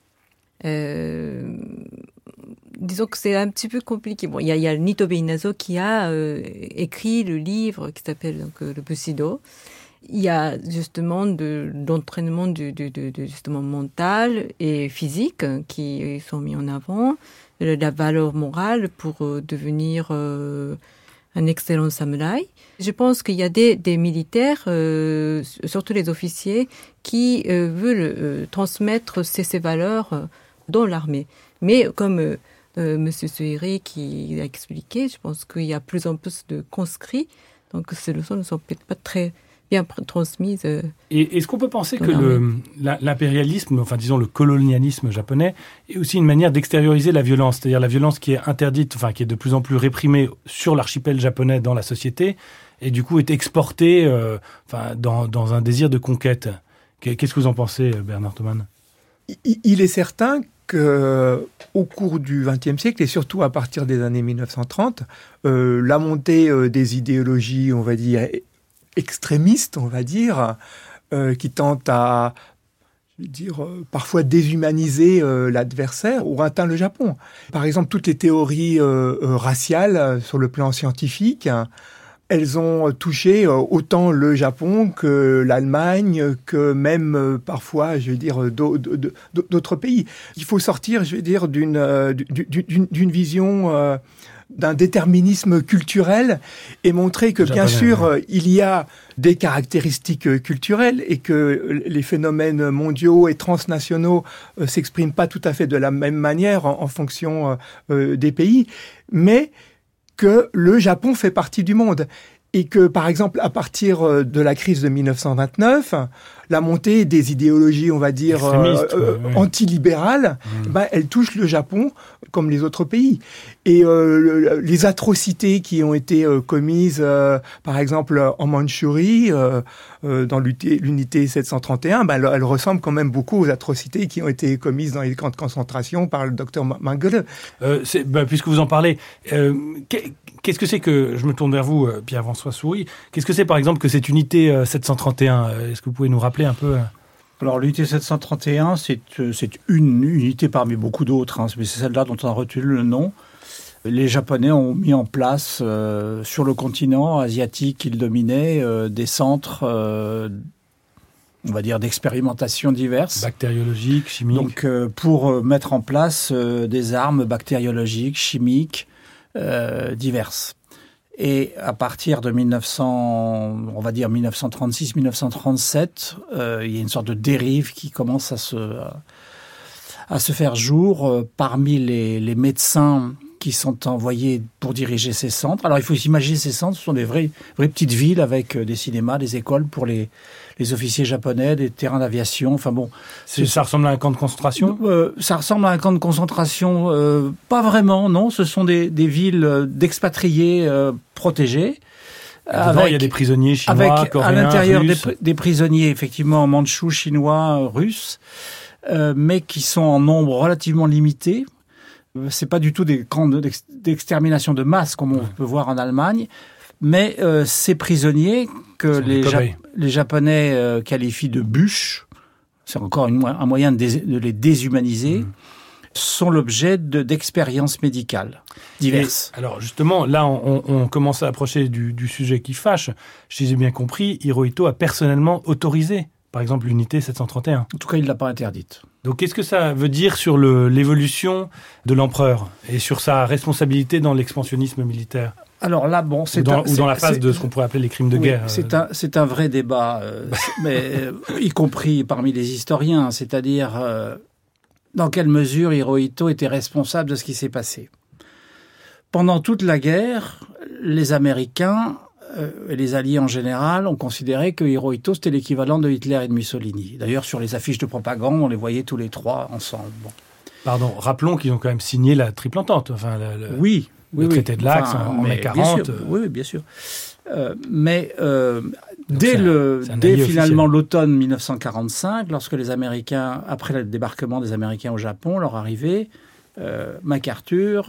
Speaker 6: Disons que c'est un petit peu compliqué. Bon, il y a Nitobe Inazo qui a écrit le livre qui s'appelle donc, le Bushido. Il y a justement d'entraînement justement mental et physique qui sont mis en avant, la valeur morale pour devenir un excellent samouraï. Je pense qu'il y a des militaires, surtout les officiers, qui veulent transmettre ces valeurs dans l'armée. Mais comme Monsieur Suiri qui l'a expliqué, je pense qu'il y a plus en plus de conscrits, donc ces leçons ne sont peut-être pas très bien transmise.
Speaker 3: Et est-ce qu'on peut penser que l'impérialisme, enfin disons le colonialisme japonais, est aussi une manière d'extérioriser la violence, c'est-à-dire la violence qui est interdite, enfin qui est de plus en plus réprimée sur l'archipel japonais dans la société, et du coup est exportée dans un désir de conquête. Qu'est-ce que vous en pensez, Bernard Thoman?
Speaker 5: Il est certain qu'au cours du XXe siècle, et surtout à partir des années 1930, la montée des idéologies, on va dire, extrémistes, on va dire, qui tentent à, parfois déshumaniser l'adversaire, ont atteint le Japon. Par exemple, toutes les théories raciales sur le plan scientifique, elles ont touché autant le Japon que l'Allemagne, que même parfois, d'autres pays. Il faut sortir, d'une vision d'un déterminisme culturel et montrer que, bien sûr, il y a des caractéristiques culturelles et que les phénomènes mondiaux et transnationaux s'expriment pas tout à fait de la même manière en fonction des pays, mais que le Japon fait partie du monde. Et que, par exemple, à partir de la crise de 1929, la montée des idéologies, on va dire, antilibérales, elle touche le Japon comme les autres pays. Et les atrocités qui ont été commises, par exemple, en Mandchourie, dans l'unité 731, elles ressemblent quand même beaucoup aux atrocités qui ont été commises dans les camps de concentration par le docteur Mengele.
Speaker 3: Puisque vous en parlez, qu'est-ce que c'est que, je me tourne vers vous, Pierre-François Souris, qu'est-ce que c'est par exemple que cette unité 731 ? Est-ce que vous pouvez nous rappeler un peu ?
Speaker 1: Alors l'unité 731, c'est une unité parmi beaucoup d'autres, mais c'est celle-là dont on a retenu le nom. Les Japonais ont mis en place sur le continent asiatique qu'ils dominaient des centres, on va dire, d'expérimentation diverses.
Speaker 3: Bactériologiques, chimiques.
Speaker 1: Donc pour mettre en place des armes bactériologiques, chimiques, diverses. Et à partir de 1936-1937, il y a une sorte de dérive qui commence à se faire jour parmi les médecins qui sont envoyés pour diriger ces centres. Alors il faut s'imaginer ces centres, ce sont des vraies petites villes avec des cinémas, des écoles pour les officiers japonais, des terrains d'aviation. Enfin bon,
Speaker 3: ça ressemble à un camp de concentration.
Speaker 1: Ça ressemble à un camp de concentration, pas vraiment, non. Ce sont des villes d'expatriés protégés.
Speaker 3: Dedans, il y a des prisonniers chinois, coréens,
Speaker 1: à l'intérieur
Speaker 3: russes.
Speaker 1: des prisonniers effectivement mandchous, chinois, russes, mais qui sont en nombre relativement limité. C'est pas du tout des camps d'extermination de masse comme on peut voir en Allemagne, mais ces prisonniers que les Japonais qualifient de bûches, c'est encore un moyen de les déshumaniser, sont l'objet d'expériences médicales diverses.
Speaker 3: Et alors justement, là on commence à approcher du sujet qui fâche. Si j'ai bien compris, Hirohito a personnellement autorisé, par exemple, l'unité 731.
Speaker 1: En tout cas, il ne l'a pas interdite.
Speaker 3: Donc, qu'est-ce que ça veut dire sur l'évolution de l'empereur et sur sa responsabilité dans l'expansionnisme militaire ?
Speaker 1: Alors là, bon,
Speaker 3: ou dans la phase de ce qu'on pourrait appeler les crimes de guerre.
Speaker 1: C'est un vrai débat, mais y compris parmi les historiens, c'est-à-dire dans quelle mesure Hirohito était responsable de ce qui s'est passé. Pendant toute la guerre, les Américains et les Alliés en général ont considéré que Hirohito, c'était l'équivalent de Hitler et de Mussolini. D'ailleurs, sur les affiches de propagande, on les voyait tous les trois ensemble. Bon.
Speaker 3: Pardon, rappelons qu'ils ont quand même signé la Triple Entente. Enfin, le traité de l'Axe en mai 40.
Speaker 1: Oui, bien sûr. Mais dès finalement l'automne 1945, lorsque les Américains, après le débarquement des Américains au Japon, leur arrivée, MacArthur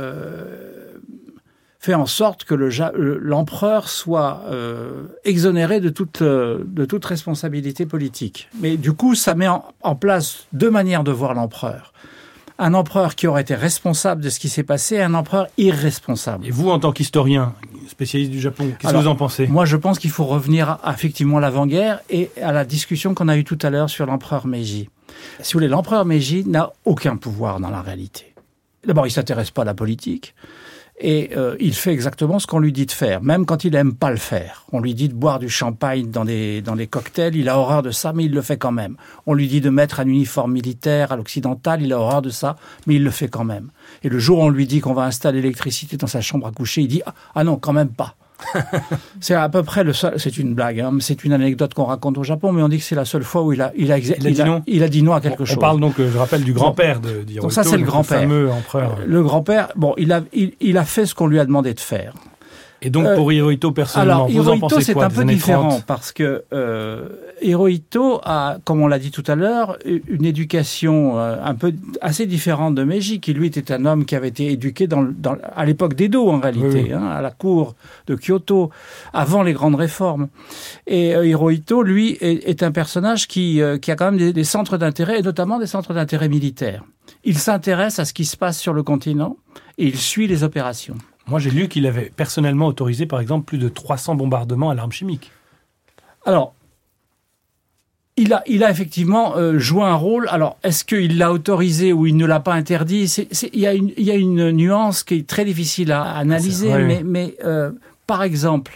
Speaker 1: fait en sorte que l'empereur soit exonéré de toute responsabilité politique. Mais du coup, ça met en place deux manières de voir l'empereur. Un empereur qui aurait été responsable de ce qui s'est passé et un empereur irresponsable.
Speaker 3: Et vous, en tant qu'historien, spécialiste du Japon, qu'est-ce que vous en pensez ?
Speaker 1: Moi, je pense qu'il faut revenir effectivement à l'avant-guerre et à la discussion qu'on a eue tout à l'heure sur l'empereur Meiji. Si vous voulez, l'empereur Meiji n'a aucun pouvoir dans la réalité. D'abord, il ne s'intéresse pas à la politique. Et il fait exactement ce qu'on lui dit de faire, même quand il n'aime pas le faire. On lui dit de boire du champagne dans des cocktails, il a horreur de ça, mais il le fait quand même. On lui dit de mettre un uniforme militaire à l'occidental, il a horreur de ça, mais il le fait quand même. Et le jour où on lui dit qu'on va installer l'électricité dans sa chambre à coucher, il dit « Ah non, quand même pas ». C'est à peu près le seul. C'est une blague, hein, c'est une anecdote qu'on raconte au Japon, mais on dit que c'est la seule fois où il a dit non à quelque chose.
Speaker 3: On parle donc, je rappelle, du grand-père d'Hirohito.
Speaker 1: Donc ça, c'est le grand-père.
Speaker 3: Le fameux empereur.
Speaker 1: Le grand-père, bon, il a fait ce qu'on lui a demandé de faire.
Speaker 3: Et donc, pour Hirohito, personnellement, vous en pensez quoi?
Speaker 1: C'est un peu différent, parce que Hirohito a, comme on l'a dit tout à l'heure, une éducation assez différente de Meiji, qui lui était un homme qui avait été éduqué à l'époque d'Edo, en réalité, oui. À la cour de Kyoto, avant les grandes réformes. Et Hirohito, lui, est un personnage qui a quand même des centres d'intérêt, et notamment des centres d'intérêt militaires. Il s'intéresse à ce qui se passe sur le continent, et il suit les opérations.
Speaker 3: Moi, j'ai lu qu'il avait personnellement autorisé, par exemple, plus de 300 bombardements à l'arme chimique.
Speaker 1: Alors, il a effectivement joué un rôle. Alors, est-ce qu'il l'a autorisé ou il ne l'a pas interdit ? Il y a une nuance qui est très difficile à analyser. Mais par exemple,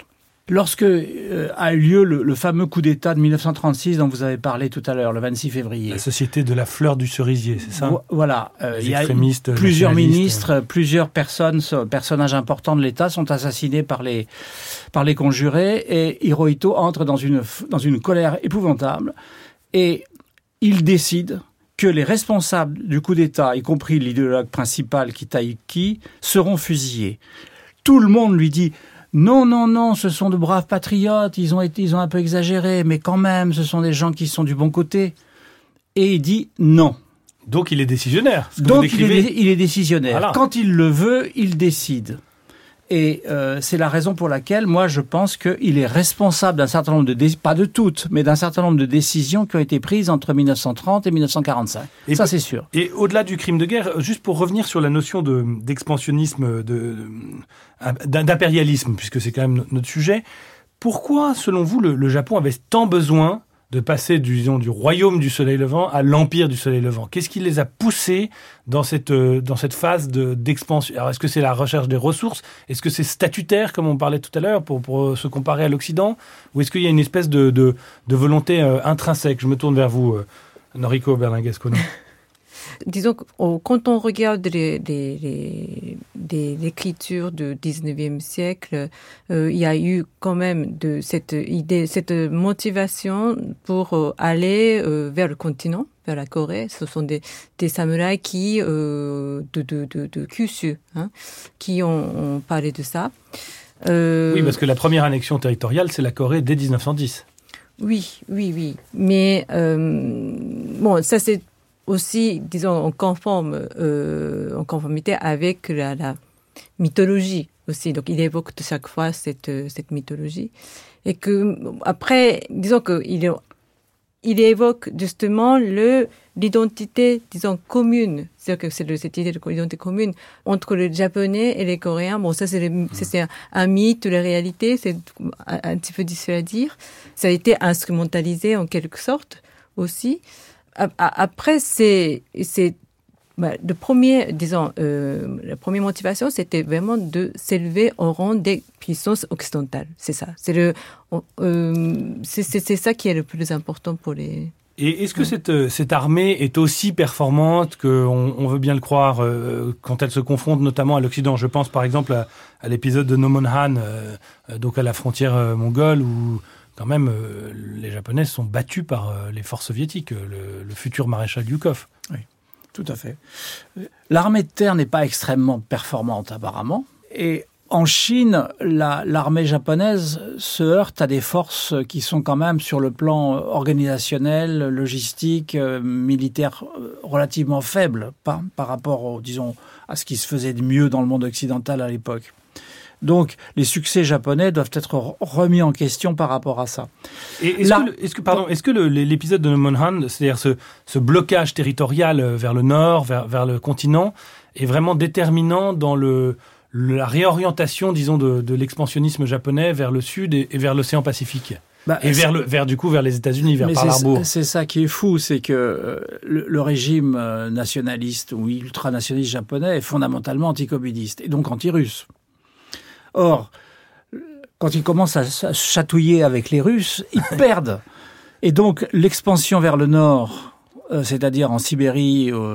Speaker 1: Lorsque a eu lieu le fameux coup d'État de 1936 dont vous avez parlé tout à l'heure, le 26 février.
Speaker 3: La société de la fleur du cerisier, c'est ça ?
Speaker 1: Voilà. Il y a
Speaker 3: plusieurs
Speaker 1: ministres, plusieurs personnages importants de l'État sont assassinés par les conjurés et Hirohito entre dans une colère épouvantable et il décide que les responsables du coup d'État, y compris l'idéologue principal Kitayuki, seront fusillés. Tout le monde lui dit non, ce sont de braves patriotes, ils ont un peu exagéré, mais quand même, ce sont des gens qui sont du bon côté. Et il dit non.
Speaker 3: Donc il est décisionnaire.
Speaker 1: Donc il est décisionnaire.
Speaker 3: Voilà.
Speaker 1: Quand il le veut, il décide. Et c'est la raison pour laquelle, moi, je pense qu'il est responsable d'un certain nombre pas de toutes, mais d'un certain nombre de décisions qui ont été prises entre 1930 et 1945. Et ça, c'est sûr.
Speaker 3: Et au-delà du crime de guerre, juste pour revenir sur la notion d'expansionnisme, d'impérialisme, puisque c'est quand même notre sujet, pourquoi, selon vous, le Japon avait tant besoin de passer, disons, du royaume du soleil levant à l'empire du soleil levant? Qu'est-ce qui les a poussés dans cette phase d'expansion? Alors, est-ce que c'est la recherche des ressources? Est-ce que c'est statutaire, comme on parlait tout à l'heure, pour se comparer à l'Occident? Ou est-ce qu'il y a une espèce de volonté intrinsèque? Je me tourne vers vous, Noriko Berlingues-Kono.
Speaker 6: Disons que quand on regarde l'écriture du 19e siècle, il y a eu quand même cette idée, cette motivation pour aller vers le continent, vers la Corée. Ce sont des samouraïs de Kyushu, qui ont parlé de ça.
Speaker 3: Oui, parce que la première annexion territoriale, c'est la Corée dès 1910.
Speaker 6: Oui. Mais bon, ça c'est aussi, disons, en conformité avec la mythologie aussi. Donc, il évoque chaque fois cette mythologie. Et que, après, disons qu'il évoque justement l'identité, disons, commune. C'est-à-dire que c'est cette idée de l'identité commune entre les Japonais et les Coréens. Bon, ça, c'est un mythe, la réalité, c'est un petit peu difficile à dire. Ça a été instrumentalisé en quelque sorte aussi. Après, la première motivation, c'était vraiment de s'élever au rang des puissances occidentales. C'est ça. C'est ça qui est le plus important pour les.
Speaker 3: Et est-ce que cette armée est aussi performante qu'on veut bien le croire quand elle se confronte notamment à l'Occident? Je pense par exemple à l'épisode de Nomonhan, donc à la frontière mongole, où quand même, les Japonais sont battus par les forces soviétiques, le futur maréchal Yukov.
Speaker 1: Oui, tout à fait. L'armée de terre n'est pas extrêmement performante, apparemment. Et en Chine, l'armée japonaise se heurte à des forces qui sont quand même, sur le plan organisationnel, logistique, militaire, relativement faibles par rapport, disons, à ce qui se faisait de mieux dans le monde occidental à l'époque. Donc, les succès japonais doivent être remis en question par rapport à ça.
Speaker 3: Et est-ce que l'épisode de Nomonhan, c'est-à-dire ce blocage territorial vers le nord, vers le continent, est vraiment déterminant dans la réorientation, disons, de l'expansionnisme japonais vers le sud et vers l'océan Pacifique? Et vers les États-Unis, vers Pearl Harbor.
Speaker 1: C'est ça qui est fou, c'est que le régime nationaliste ou ultranationaliste japonais est fondamentalement anticommuniste et donc anti-russe. Or, quand ils commencent à se chatouiller avec les Russes, ils perdent. Et donc, l'expansion vers le nord, c'est-à-dire en Sibérie, ou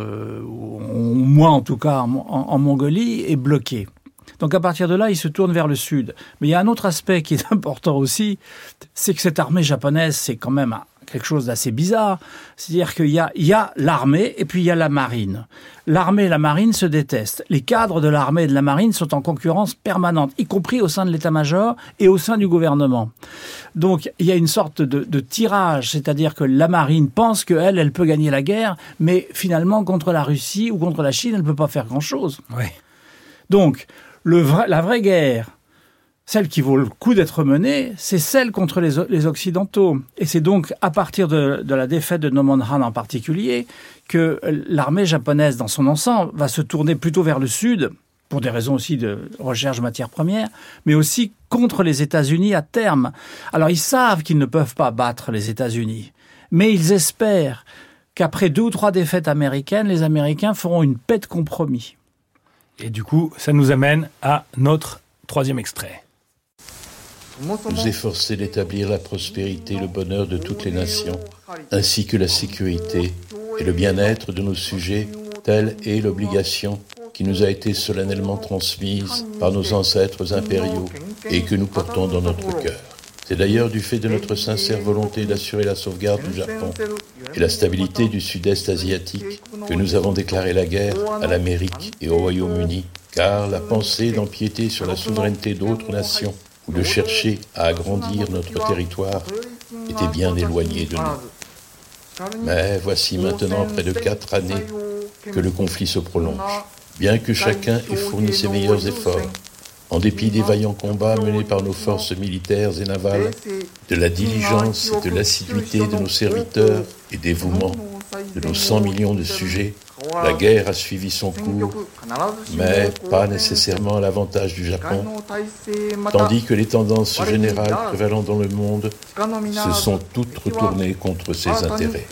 Speaker 1: au moins en tout cas en Mongolie, est bloquée. Donc à partir de là, ils se tournent vers le sud. Mais il y a un autre aspect qui est important aussi, c'est que cette armée japonaise, c'est quand même quelque chose d'assez bizarre. C'est-à-dire qu'il y a l'armée et puis il y a la marine. L'armée et la marine se détestent. Les cadres de l'armée et de la marine sont en concurrence permanente, y compris au sein de l'état-major et au sein du gouvernement. Donc il y a une sorte de tirage, c'est-à-dire que la marine pense qu'elle peut gagner la guerre, mais finalement contre la Russie ou contre la Chine, elle ne peut pas faire grand-chose.
Speaker 3: Oui.
Speaker 1: Donc la vraie guerre, celle qui vaut le coup d'être menée, c'est celle contre les Occidentaux. Et c'est donc à partir de la défaite de Nomonhan en particulier que l'armée japonaise dans son ensemble va se tourner plutôt vers le sud, pour des raisons aussi de recherche de matières premières, mais aussi contre les États-Unis à terme. Alors ils savent qu'ils ne peuvent pas battre les États-Unis, mais ils espèrent qu'après 2 ou 3 défaites américaines, les Américains feront une paix de compromis.
Speaker 3: Et du coup, ça nous amène à notre 3e extrait.
Speaker 4: nous efforcer d'établir la prospérité et le bonheur de toutes les nations, ainsi que la sécurité et le bien-être de nos sujets, telle est l'obligation qui nous a été solennellement transmise par nos ancêtres impériaux et que nous portons dans notre cœur. C'est d'ailleurs du fait de notre sincère volonté d'assurer la sauvegarde du Japon et la stabilité du sud-est asiatique que nous avons déclaré la guerre à l'Amérique et au Royaume-Uni, car la pensée d'empiéter sur la souveraineté d'autres nations ou de chercher à agrandir notre territoire était bien éloignée de nous. Mais voici maintenant près de 4 années que le conflit se prolonge. Bien que chacun ait fourni ses meilleurs efforts, en dépit des vaillants combats menés par nos forces militaires et navales, de la diligence et de l'assiduité de nos serviteurs et dévouement de nos 100 millions de sujets, la guerre a suivi son cours, mais pas nécessairement à l'avantage du Japon, tandis que les tendances générales prévalant dans le monde se sont toutes retournées contre ses intérêts.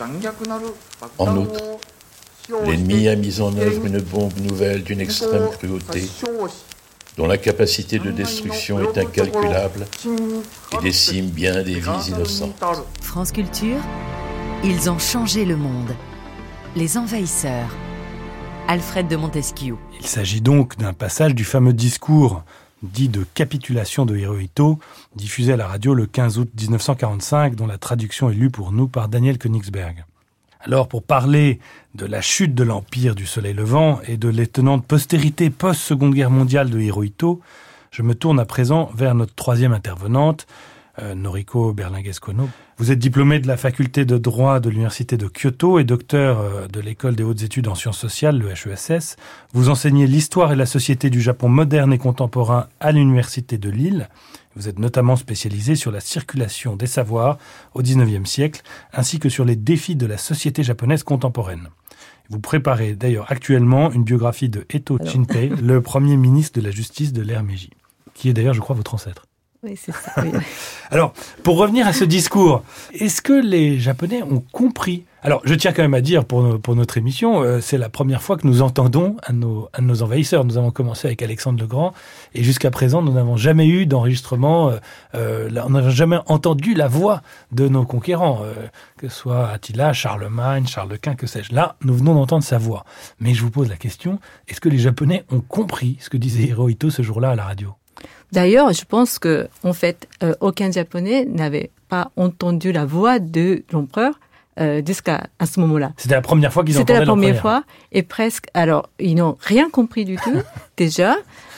Speaker 4: En outre, l'ennemi a mis en œuvre une bombe nouvelle d'une extrême cruauté, dont la capacité de destruction est incalculable et décime bien des vies innocentes.
Speaker 2: France Culture, ils ont changé le monde. Les envahisseurs. Alfred de Montesquieu.
Speaker 3: Il s'agit donc d'un passage du fameux discours dit de capitulation de Hirohito, diffusé à la radio le 15 août 1945, dont la traduction est lue pour nous par Daniel Königsberg. Alors, pour parler de la chute de l'Empire du Soleil Levant et de l'étonnante postérité post-Seconde Guerre mondiale de Hirohito, je me tourne à présent vers notre troisième intervenante, Noriko Berlingues-Kono. Vous êtes diplômée de la faculté de droit de l'université de Kyoto et docteur de l'école des hautes études en sciences sociales, le HESS. Vous enseignez l'histoire et la société du Japon moderne et contemporain à l'université de Lille. Vous êtes notamment spécialisée sur la circulation des savoirs au XIXe siècle, ainsi que sur les défis de la société japonaise contemporaine. Vous préparez d'ailleurs actuellement une biographie de Eto Shinpei, le premier ministre de la Justice de l'ère Meiji, qui est d'ailleurs, je crois, votre ancêtre.
Speaker 6: Oui, c'est ça. Oui.
Speaker 3: Alors, pour revenir à ce discours, est-ce que les Japonais ont compris? Alors, je tiens quand même à dire pour notre émission, c'est la première fois que nous entendons un de nos envahisseurs. Nous avons commencé avec Alexandre le Grand, et jusqu'à présent, nous n'avons jamais eu d'enregistrement, on n'a jamais entendu la voix de nos conquérants, que ce soit Attila, Charlemagne, Charles Quint, que sais-je. Là, nous venons d'entendre sa voix. Mais je vous pose la question, est-ce que les Japonais ont compris ce que disait Hirohito ce jour-là à la radio?
Speaker 6: D'ailleurs, je pense que, en fait, aucun Japonais n'avait pas entendu la voix de l'empereur jusqu'à ce moment-là.
Speaker 3: C'était la première fois qu'ils entendaient l'empereur.
Speaker 6: C'était la première fois, et presque. Alors, ils n'ont rien compris du tout déjà,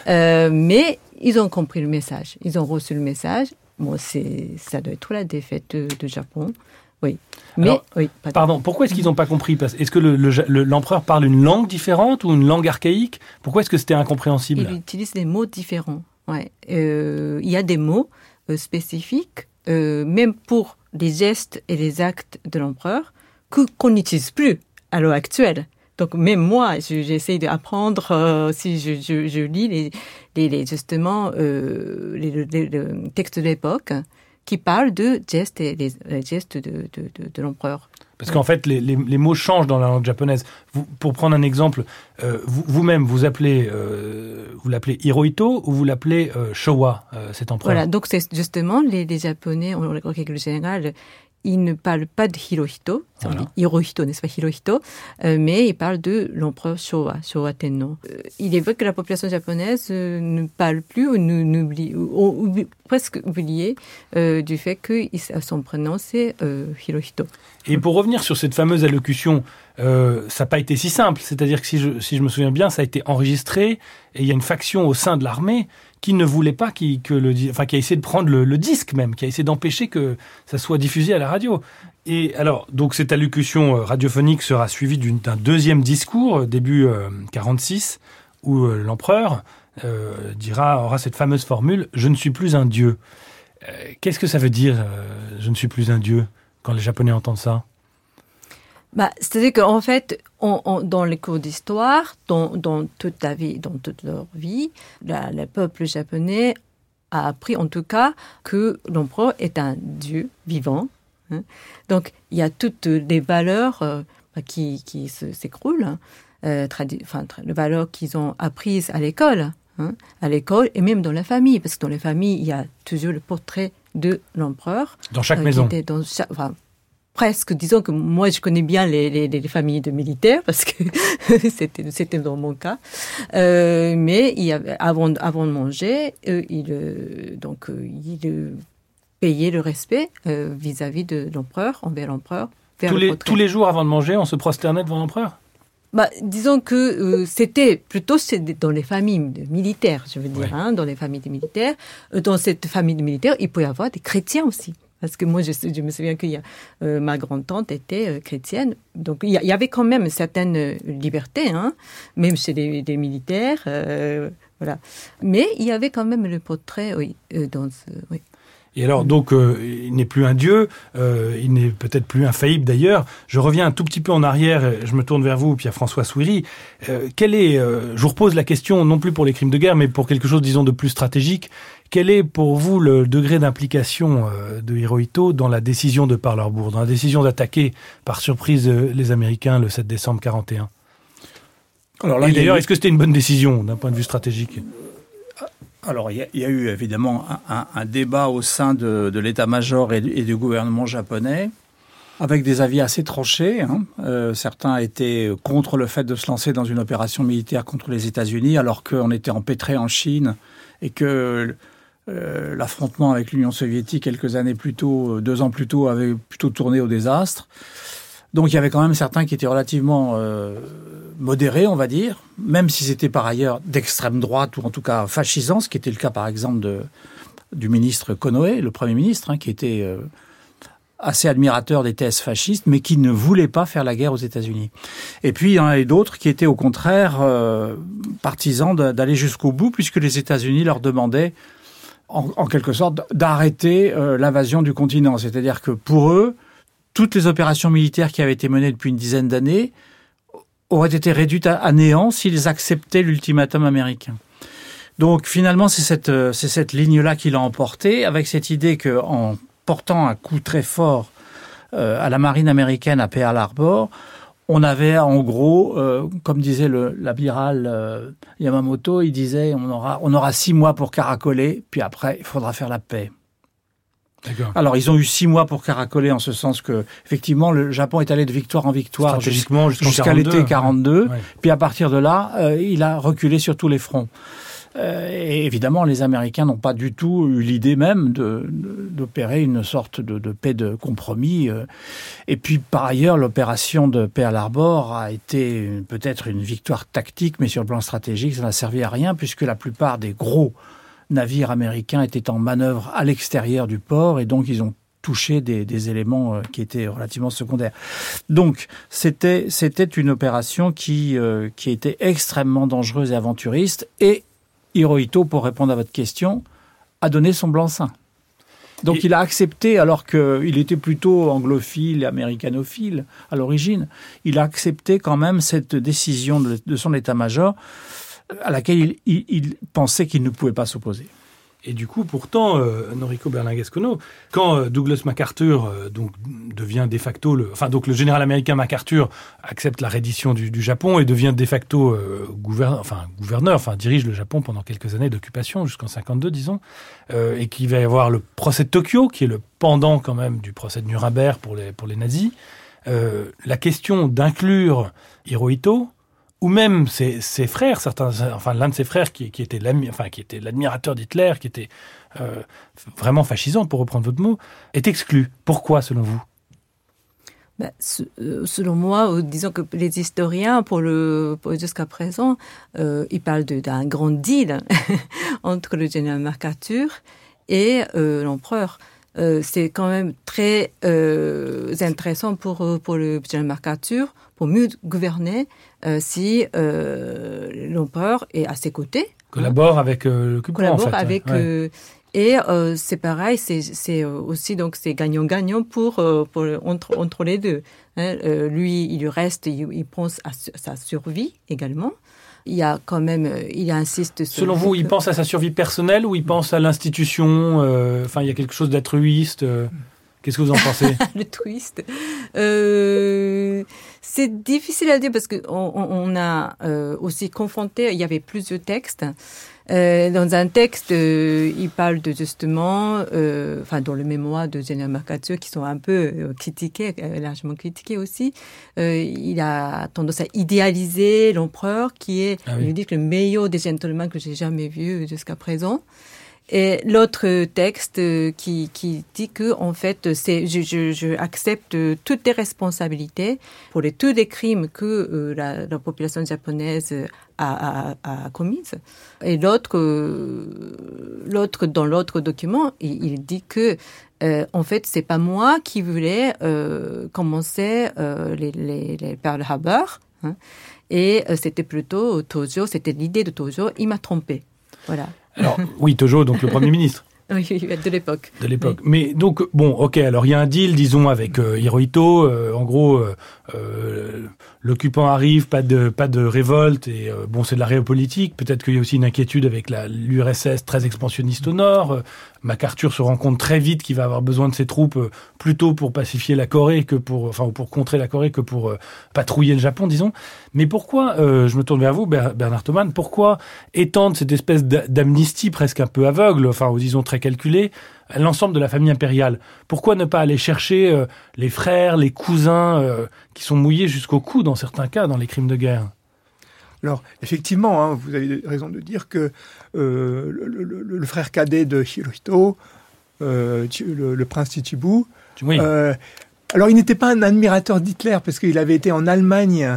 Speaker 6: mais ils ont compris le message. Ils ont reçu le message. Bon, ça doit être la défaite de Japon. Oui. Mais,
Speaker 3: alors,
Speaker 6: oui,
Speaker 3: pardon, pourquoi est-ce qu'ils n'ont pas compris? Est-ce que l'empereur parle une langue différente ou une langue archaïque? Pourquoi est-ce que c'était incompréhensible?
Speaker 6: Il utilise des mots différents. Ouais. Il y a des mots spécifiques, même pour les gestes et les actes de l'empereur, qu'on n'utilise plus à l'heure actuelle. Donc même moi, j'essaie d'apprendre, si je lis justement les textes de l'époque qui parlent de gestes et les gestes de l'empereur.
Speaker 3: Parce qu'en fait, les mots changent dans la langue japonaise. Pour prendre un exemple, vous-même, vous l'appelez Hirohito ou vous l'appelez Showa, cet empereur?
Speaker 6: Voilà, donc c'est justement les Japonais, en règle générale, ils ne parlent pas de Hirohito, on dit Hirohito, n'est-ce pas, Hirohito, mais ils parlent de l'empereur Showa Tenno. Il est vrai que la population japonaise ne parle plus ou presque oublié du fait que son prénom c'est Hirohito.
Speaker 3: Et pour revenir sur cette fameuse allocution, ça n'a pas été si simple. C'est-à-dire que si je me souviens bien, ça a été enregistré et il y a une faction au sein de l'armée qui ne voulait pas qui a essayé de prendre le disque même, qui a essayé d'empêcher que ça soit diffusé à la radio. Et alors, donc cette allocution radiophonique sera suivie d'un deuxième discours, début 46, où l'empereur aura cette fameuse formule « Je ne suis plus un dieu ». Qu'est-ce que ça veut dire « Je ne suis plus un dieu » quand les Japonais entendent ça?
Speaker 6: C'est-à-dire qu'en fait, dans les cours d'histoire, dans toute leur vie, le peuple japonais a appris en tout cas que l'empereur est un dieu vivant. Hein. Donc, il y a toutes les valeurs qui s'écroulent, les valeurs qu'ils ont apprises à l'école. à l'école et même dans la famille, parce que dans les familles, il y a toujours le portrait de l'empereur.
Speaker 3: Dans chaque maison.
Speaker 6: Presque, disons que moi je connais bien les familles de militaires parce que c'était dans mon cas. Mais il y avait, avant de manger, il payait le respect vis-à-vis de l'empereur, envers l'empereur.
Speaker 3: Tous les jours avant de manger, on se prosternait devant l'empereur ?
Speaker 6: Disons que c'était plutôt dans les familles militaires, je veux dire, dans les familles militaires. Dans cette famille de militaires, il peut y avoir des chrétiens aussi. Parce que moi, je me souviens que ma grand-tante était chrétienne. Donc, il y avait quand même une certaine liberté, même chez les militaires. Voilà. Mais il y avait quand même le portrait, oui.
Speaker 3: Et alors, donc, il n'est plus un dieu, il n'est peut-être plus infaillible d'ailleurs. Je reviens un tout petit peu en arrière, je me tourne vers vous, Pierre-François Souiri. Je vous repose la question, non plus pour les crimes de guerre, mais pour quelque chose, disons, de plus stratégique. Quel est pour vous le degré d'implication de Hirohito dans la décision de Pearl Harbor, dans la décision d'attaquer par surprise les Américains le 7 décembre 1941 ? Alors là, et d'ailleurs, est-ce que c'était une bonne décision d'un point de vue stratégique ?
Speaker 1: Alors, il y a eu évidemment un débat au sein de l'état-major et du gouvernement japonais, avec des avis assez tranchés. Certains étaient contre le fait de se lancer dans une opération militaire contre les États-Unis, alors qu'on était empêtré en Chine et que l'affrontement avec l'Union soviétique quelques années plus tôt, 2 ans plus tôt, avait plutôt tourné au désastre. Donc il y avait quand même certains qui étaient relativement modérés, on va dire, même si c'était par ailleurs d'extrême droite ou en tout cas fascisant, ce qui était le cas par exemple du ministre Konoe, le Premier ministre, qui était assez admirateur des thèses fascistes, mais qui ne voulait pas faire la guerre aux États-Unis. Et puis il y en avait d'autres qui étaient au contraire partisans d'aller jusqu'au bout, puisque les États-Unis leur demandaient en quelque sorte d'arrêter l'invasion du continent. C'est-à-dire que pour eux, toutes les opérations militaires qui avaient été menées depuis une dizaine d'années auraient été réduites à néant s'ils acceptaient l'ultimatum américain. Donc finalement, c'est cette ligne-là qui l'a emporté, avec cette idée qu'en portant un coup très fort à la marine américaine à Pearl Harbor, on avait en gros, comme disait l'amiral Yamamoto, il disait on aura 6 mois pour caracoler, puis après il faudra faire la paix.
Speaker 3: D'accord.
Speaker 1: Alors, ils ont eu 6 mois pour caracoler, en ce sens que, effectivement, le Japon est allé de victoire en victoire jusqu'à l'été 42. Ouais. Puis à partir de là, il a reculé sur tous les fronts. Et évidemment, les Américains n'ont pas du tout eu l'idée même d'opérer une sorte de paix de compromis. Et puis, par ailleurs, l'opération de Pearl Harbor a été peut-être une victoire tactique, mais sur le plan stratégique, ça n'a servi à rien, puisque la plupart des gros navires américains étaient en manœuvre à l'extérieur du port et donc ils ont touché des éléments qui étaient relativement secondaires. Donc c'était une opération qui était extrêmement dangereuse et aventuriste, et Hirohito, pour répondre à votre question, a donné son blanc-seing. Donc il a accepté, alors qu'il était plutôt anglophile et américanophile à l'origine, il a accepté quand même cette décision de son état-major à laquelle il pensait qu'il ne pouvait pas s'opposer.
Speaker 3: Et du coup, pourtant, Noriko Berlingues-Kono, quand Douglas MacArthur donc devient de facto donc le général américain MacArthur accepte la reddition du Japon et devient de facto gouverneur, dirige le Japon pendant quelques années d'occupation, jusqu'en 52, disons, et qu'il va y avoir le procès de Tokyo, qui est le pendant quand même du procès de Nuremberg pour les nazis. La question d'inclure Hirohito, ou même ses frères, l'un de ses frères qui était l'admirateur d'Hitler, qui était vraiment fascisant, pour reprendre votre mot, est exclu. Pourquoi, selon vous ?
Speaker 6: Selon moi, disons que les historiens, jusqu'à présent, ils parlent d'un grand deal entre le général MacArthur et l'empereur. C'est quand même très intéressant pour le général MacArthur, pour mieux gouverner, si l'empereur est à ses côtés.
Speaker 3: Collabore avec l'occupant, en fait.
Speaker 6: Et c'est pareil, c'est aussi, donc c'est gagnant-gagnant entre les deux. Lui, il reste, il pense à sa survie également. Il insiste sur...
Speaker 3: Selon vous, il pense à sa survie personnelle ou il pense à l'institution ? Il y a quelque chose d'altruiste. Qu'est-ce que vous en pensez ?
Speaker 6: Le twist. C'est difficile à dire parce qu'on a aussi confronté, il y avait plusieurs textes Dans un texte, il parle de justement, dans le mémoire de général Makatsuo, qui sont un peu critiqués, largement critiqués aussi, il a tendance à idéaliser l'empereur, qui est, il dit que le meilleur des gentlemen que j'ai jamais vu jusqu'à présent. Et l'autre texte qui dit que en fait je accepte toutes les responsabilités pour tous les crimes que la population japonaise a commises. Et l'autre dans l'autre document, il dit que en fait c'est pas moi qui voulais commencer les Pearl Harbor, hein, et c'était plutôt Tojo, c'était l'idée de Tojo, il m'a trompé. Voilà.
Speaker 3: Alors, oui, Tojo, donc le Premier ministre.
Speaker 6: Oui, de l'époque.
Speaker 3: De l'époque. Oui. Mais donc, bon, ok, alors il y a un deal, disons, avec Hirohito. En gros, l'occupant arrive, pas de révolte, et c'est de la réopolitique. Peut-être qu'il y a aussi une inquiétude avec l'URSS très expansionniste au nord. MacArthur se rend compte très vite qu'il va avoir besoin de ses troupes plutôt pour pacifier la Corée ou pour contrer la Corée que pour patrouiller le Japon, disons. Mais pourquoi, je me tourne vers vous, Bernard Thoman, pourquoi étendre cette espèce d'amnistie presque un peu aveugle, disons très calculée, à l'ensemble de la famille impériale? Pourquoi ne pas aller chercher les frères, les cousins qui sont mouillés jusqu'au cou dans certains cas dans les crimes de guerre?
Speaker 5: Alors, effectivement, hein, vous avez raison de dire que le frère cadet de Hirohito, le prince Chichibu, oui. Alors il n'était pas un admirateur d'Hitler parce qu'il avait été en Allemagne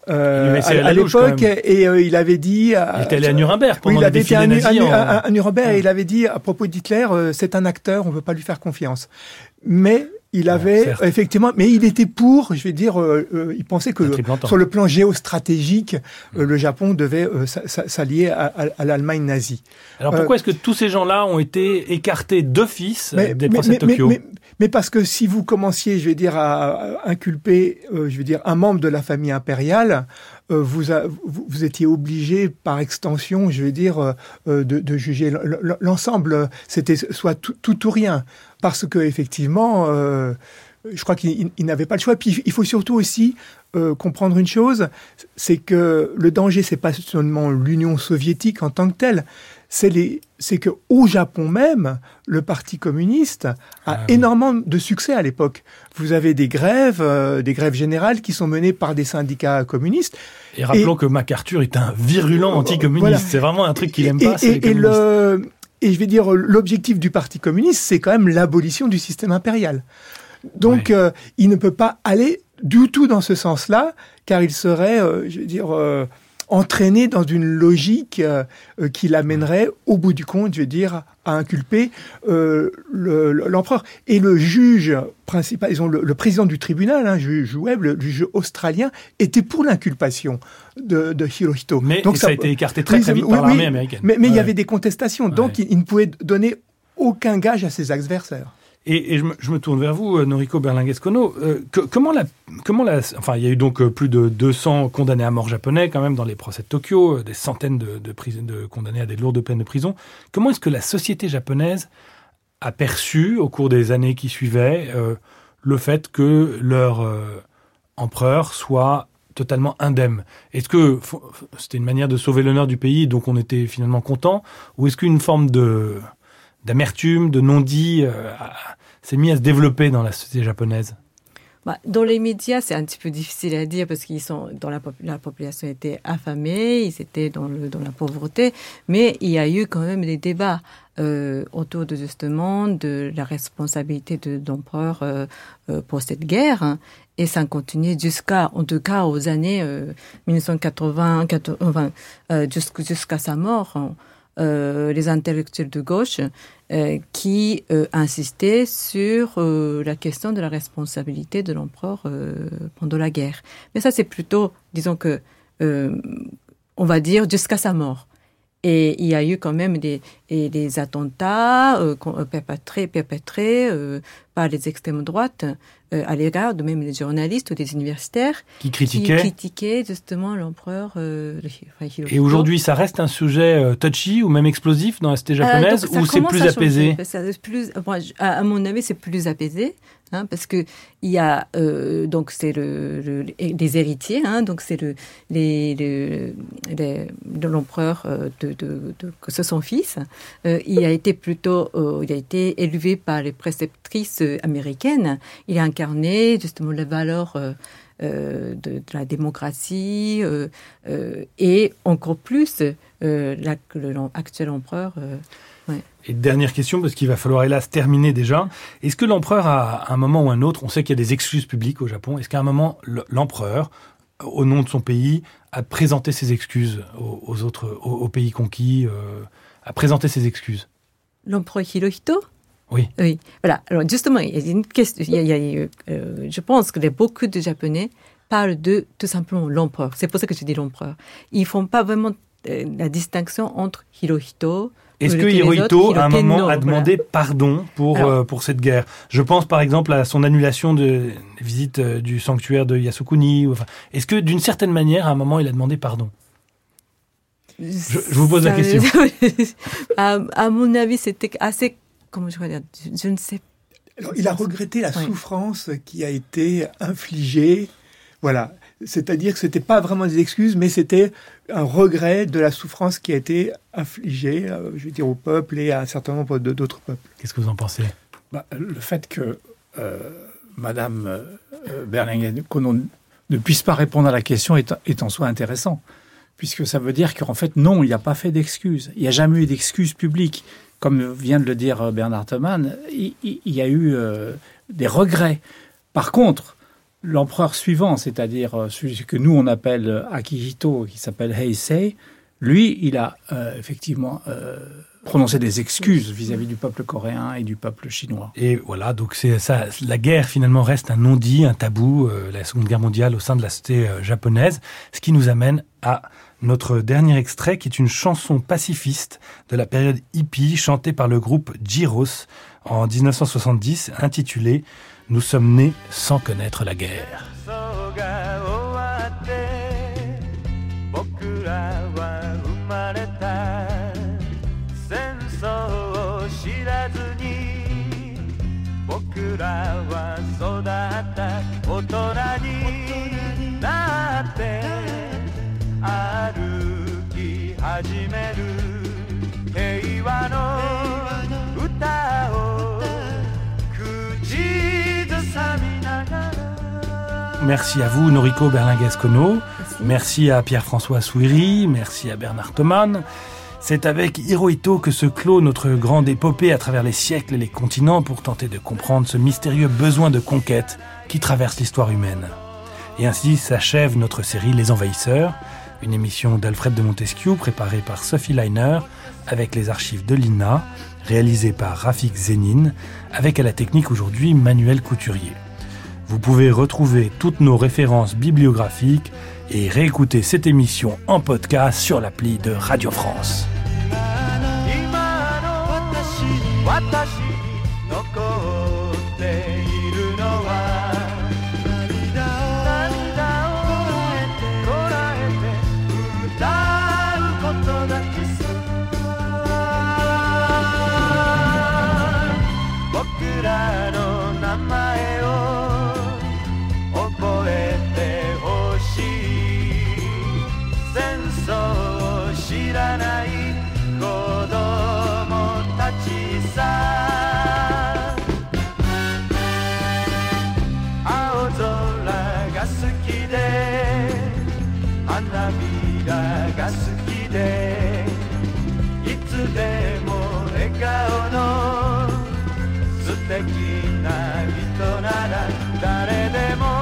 Speaker 5: à l'époque et il avait dit...
Speaker 3: il était allé à Nuremberg pendant les défilés nazis.
Speaker 5: À Nuremberg, et il avait dit à propos d'Hitler, c'est un acteur, on ne peut pas lui faire confiance. Mais il avait effectivement, mais il était pour, je vais dire, il pensait que sur le plan géostratégique, le Japon devait s'allier à l'Allemagne nazie.
Speaker 3: Alors pourquoi est-ce que tous ces gens-là ont été écartés d'office des procès de Tokyo?
Speaker 5: Mais parce que si vous commenciez, je vais dire, à inculper, un membre de la famille impériale, vous étiez obligé, par extension, je vais dire, de juger l'ensemble. C'était soit tout ou rien, parce que effectivement, je crois qu'il n'avait pas le choix. Puis il faut surtout aussi comprendre une chose, c'est que le danger, c'est pas seulement l'Union soviétique en tant que telle. C'est que au Japon même, le Parti communiste a énormément de succès à l'époque. Vous avez des grèves générales qui sont menées par des syndicats communistes.
Speaker 3: Et rappelons que MacArthur est un virulent anticommuniste. Voilà. C'est vraiment un truc qu'il aime pas.
Speaker 5: Et je vais dire, l'objectif du Parti communiste, c'est quand même l'abolition du système impérial. Donc, il ne peut pas aller du tout dans ce sens-là, car il serait, entraîné dans une logique qui l'amènerait, au bout du compte, à inculper l'empereur. Et le juge principal, le président du tribunal, juge Webb, le juge australien, était pour l'inculpation de Hirohito.
Speaker 3: Mais donc ça a été écarté très vite par l'armée américaine.
Speaker 5: Mais il y avait des contestations, donc il ne pouvait donner aucun gage à ses adversaires.
Speaker 3: Et je me tourne vers vous, Noriko Berlingues-Kono. Il y a eu donc plus de 200 condamnés à mort japonais quand même dans les procès de Tokyo, des centaines de condamnés à des lourdes peines de prison. Comment est-ce que la société japonaise a perçu, au cours des années qui suivaient, le fait que leur empereur soit totalement indemne? Est-ce que c'était une manière de sauver l'honneur du pays, donc on était finalement content, ou est-ce qu'une forme d'amertume, de non-dit, s'est mis à se développer dans la société japonaise?
Speaker 6: Dans les médias, c'est un petit peu difficile à dire parce la population était affamée, ils étaient dans la pauvreté, mais il y a eu quand même des débats autour de la responsabilité de l'empereur pour cette guerre, hein, et ça a continué en tout cas aux années 1980, jusqu'à sa mort. Hein. Les intellectuels de gauche qui insistaient sur la question de la responsabilité de l'empereur pendant la guerre. Mais ça, c'est plutôt, disons que, on va dire, jusqu'à sa mort. Et il y a eu quand même des attentats perpétrés par les extrêmes droites à l'égard de même des journalistes ou des universitaires
Speaker 3: qui critiquaient
Speaker 6: justement l'empereur Hirohito.
Speaker 3: Et aujourd'hui, ça reste un sujet touchy ou même explosif dans la société japonaise, ou c'est plus apaisé?
Speaker 6: À mon avis, c'est plus apaisé. parce que il y a donc c'est des héritiers, donc c'est l'empereur que c'est son fils. Il a été élevé par les préceptrices américaines. Il a incarné justement les valeurs de la démocratie et encore plus l'actuel empereur.
Speaker 3: Et dernière question, parce qu'il va falloir hélas terminer déjà. Est-ce que l'empereur, à un moment ou un autre, on sait qu'il y a des excuses publiques au Japon, est-ce qu'à un moment, l'empereur, au nom de son pays, a présenté ses excuses aux pays conquis, a présenté ses excuses?
Speaker 6: L'empereur Hirohito?
Speaker 3: Oui.
Speaker 6: Voilà. Alors justement, il y a une question. Je pense que beaucoup de Japonais parlent de tout simplement l'empereur. C'est pour ça que je dis l'empereur. Ils font pas vraiment la distinction entre Hirohito.
Speaker 3: Est-ce que Hirohito, à un moment, a demandé pardon pour cette guerre? Je pense par exemple à son annulation de visite du sanctuaire de Yasukuni. Est-ce que d'une certaine manière, à un moment, il a demandé pardon? Je vous pose la question.
Speaker 6: À mon avis, c'était assez... Comment je vais dire? Je ne sais pas.
Speaker 5: Alors, il a regretté la souffrance qui a été infligée. Voilà. C'est-à-dire que ce n'était pas vraiment des excuses, mais c'était un regret de la souffrance qui a été infligée, je veux dire, au peuple et à un certain nombre d'autres peuples.
Speaker 3: Qu'est-ce que vous en pensez?
Speaker 1: Le fait que Madame Berlingues-Kono ne puisse pas répondre à la question est en soi intéressant, puisque ça veut dire qu'en fait, non, il n'y a pas fait d'excuses. Il n'y a jamais eu d'excuses publiques. Comme vient de le dire Bernard Thoman, il y a eu des regrets. Par contre, l'empereur suivant, c'est-à-dire celui que nous on appelle Akihito, qui s'appelle Heisei, lui, il a effectivement prononcé des excuses vis-à-vis du peuple coréen et du peuple chinois.
Speaker 3: Et voilà, donc c'est ça. La guerre finalement reste un non-dit, un tabou, la Seconde Guerre mondiale au sein de la société japonaise, ce qui nous amène à notre dernier extrait, qui est une chanson pacifiste de la période hippie, chantée par le groupe Gyros en 1970, intitulée « Nous sommes nés sans connaître la guerre ». Merci à vous, Noriko Berlingues-Kono. Merci à Pierre-François Souiri. Merci à Bernard Thoman. C'est avec Hirohito que se clôt notre grande épopée à travers les siècles et les continents pour tenter de comprendre ce mystérieux besoin de conquête qui traverse l'histoire humaine. Et ainsi s'achève notre série Les Envahisseurs, une émission d'Alfred de Montesquieu préparée par Sophie Leiner avec les archives de l'INA, réalisée par Rafik Zénine, avec à la technique aujourd'hui Manuel Couturier. Vous pouvez retrouver toutes nos références bibliographiques et réécouter cette émission en podcast sur l'appli de Radio France.
Speaker 11: 素敵な人なら誰でも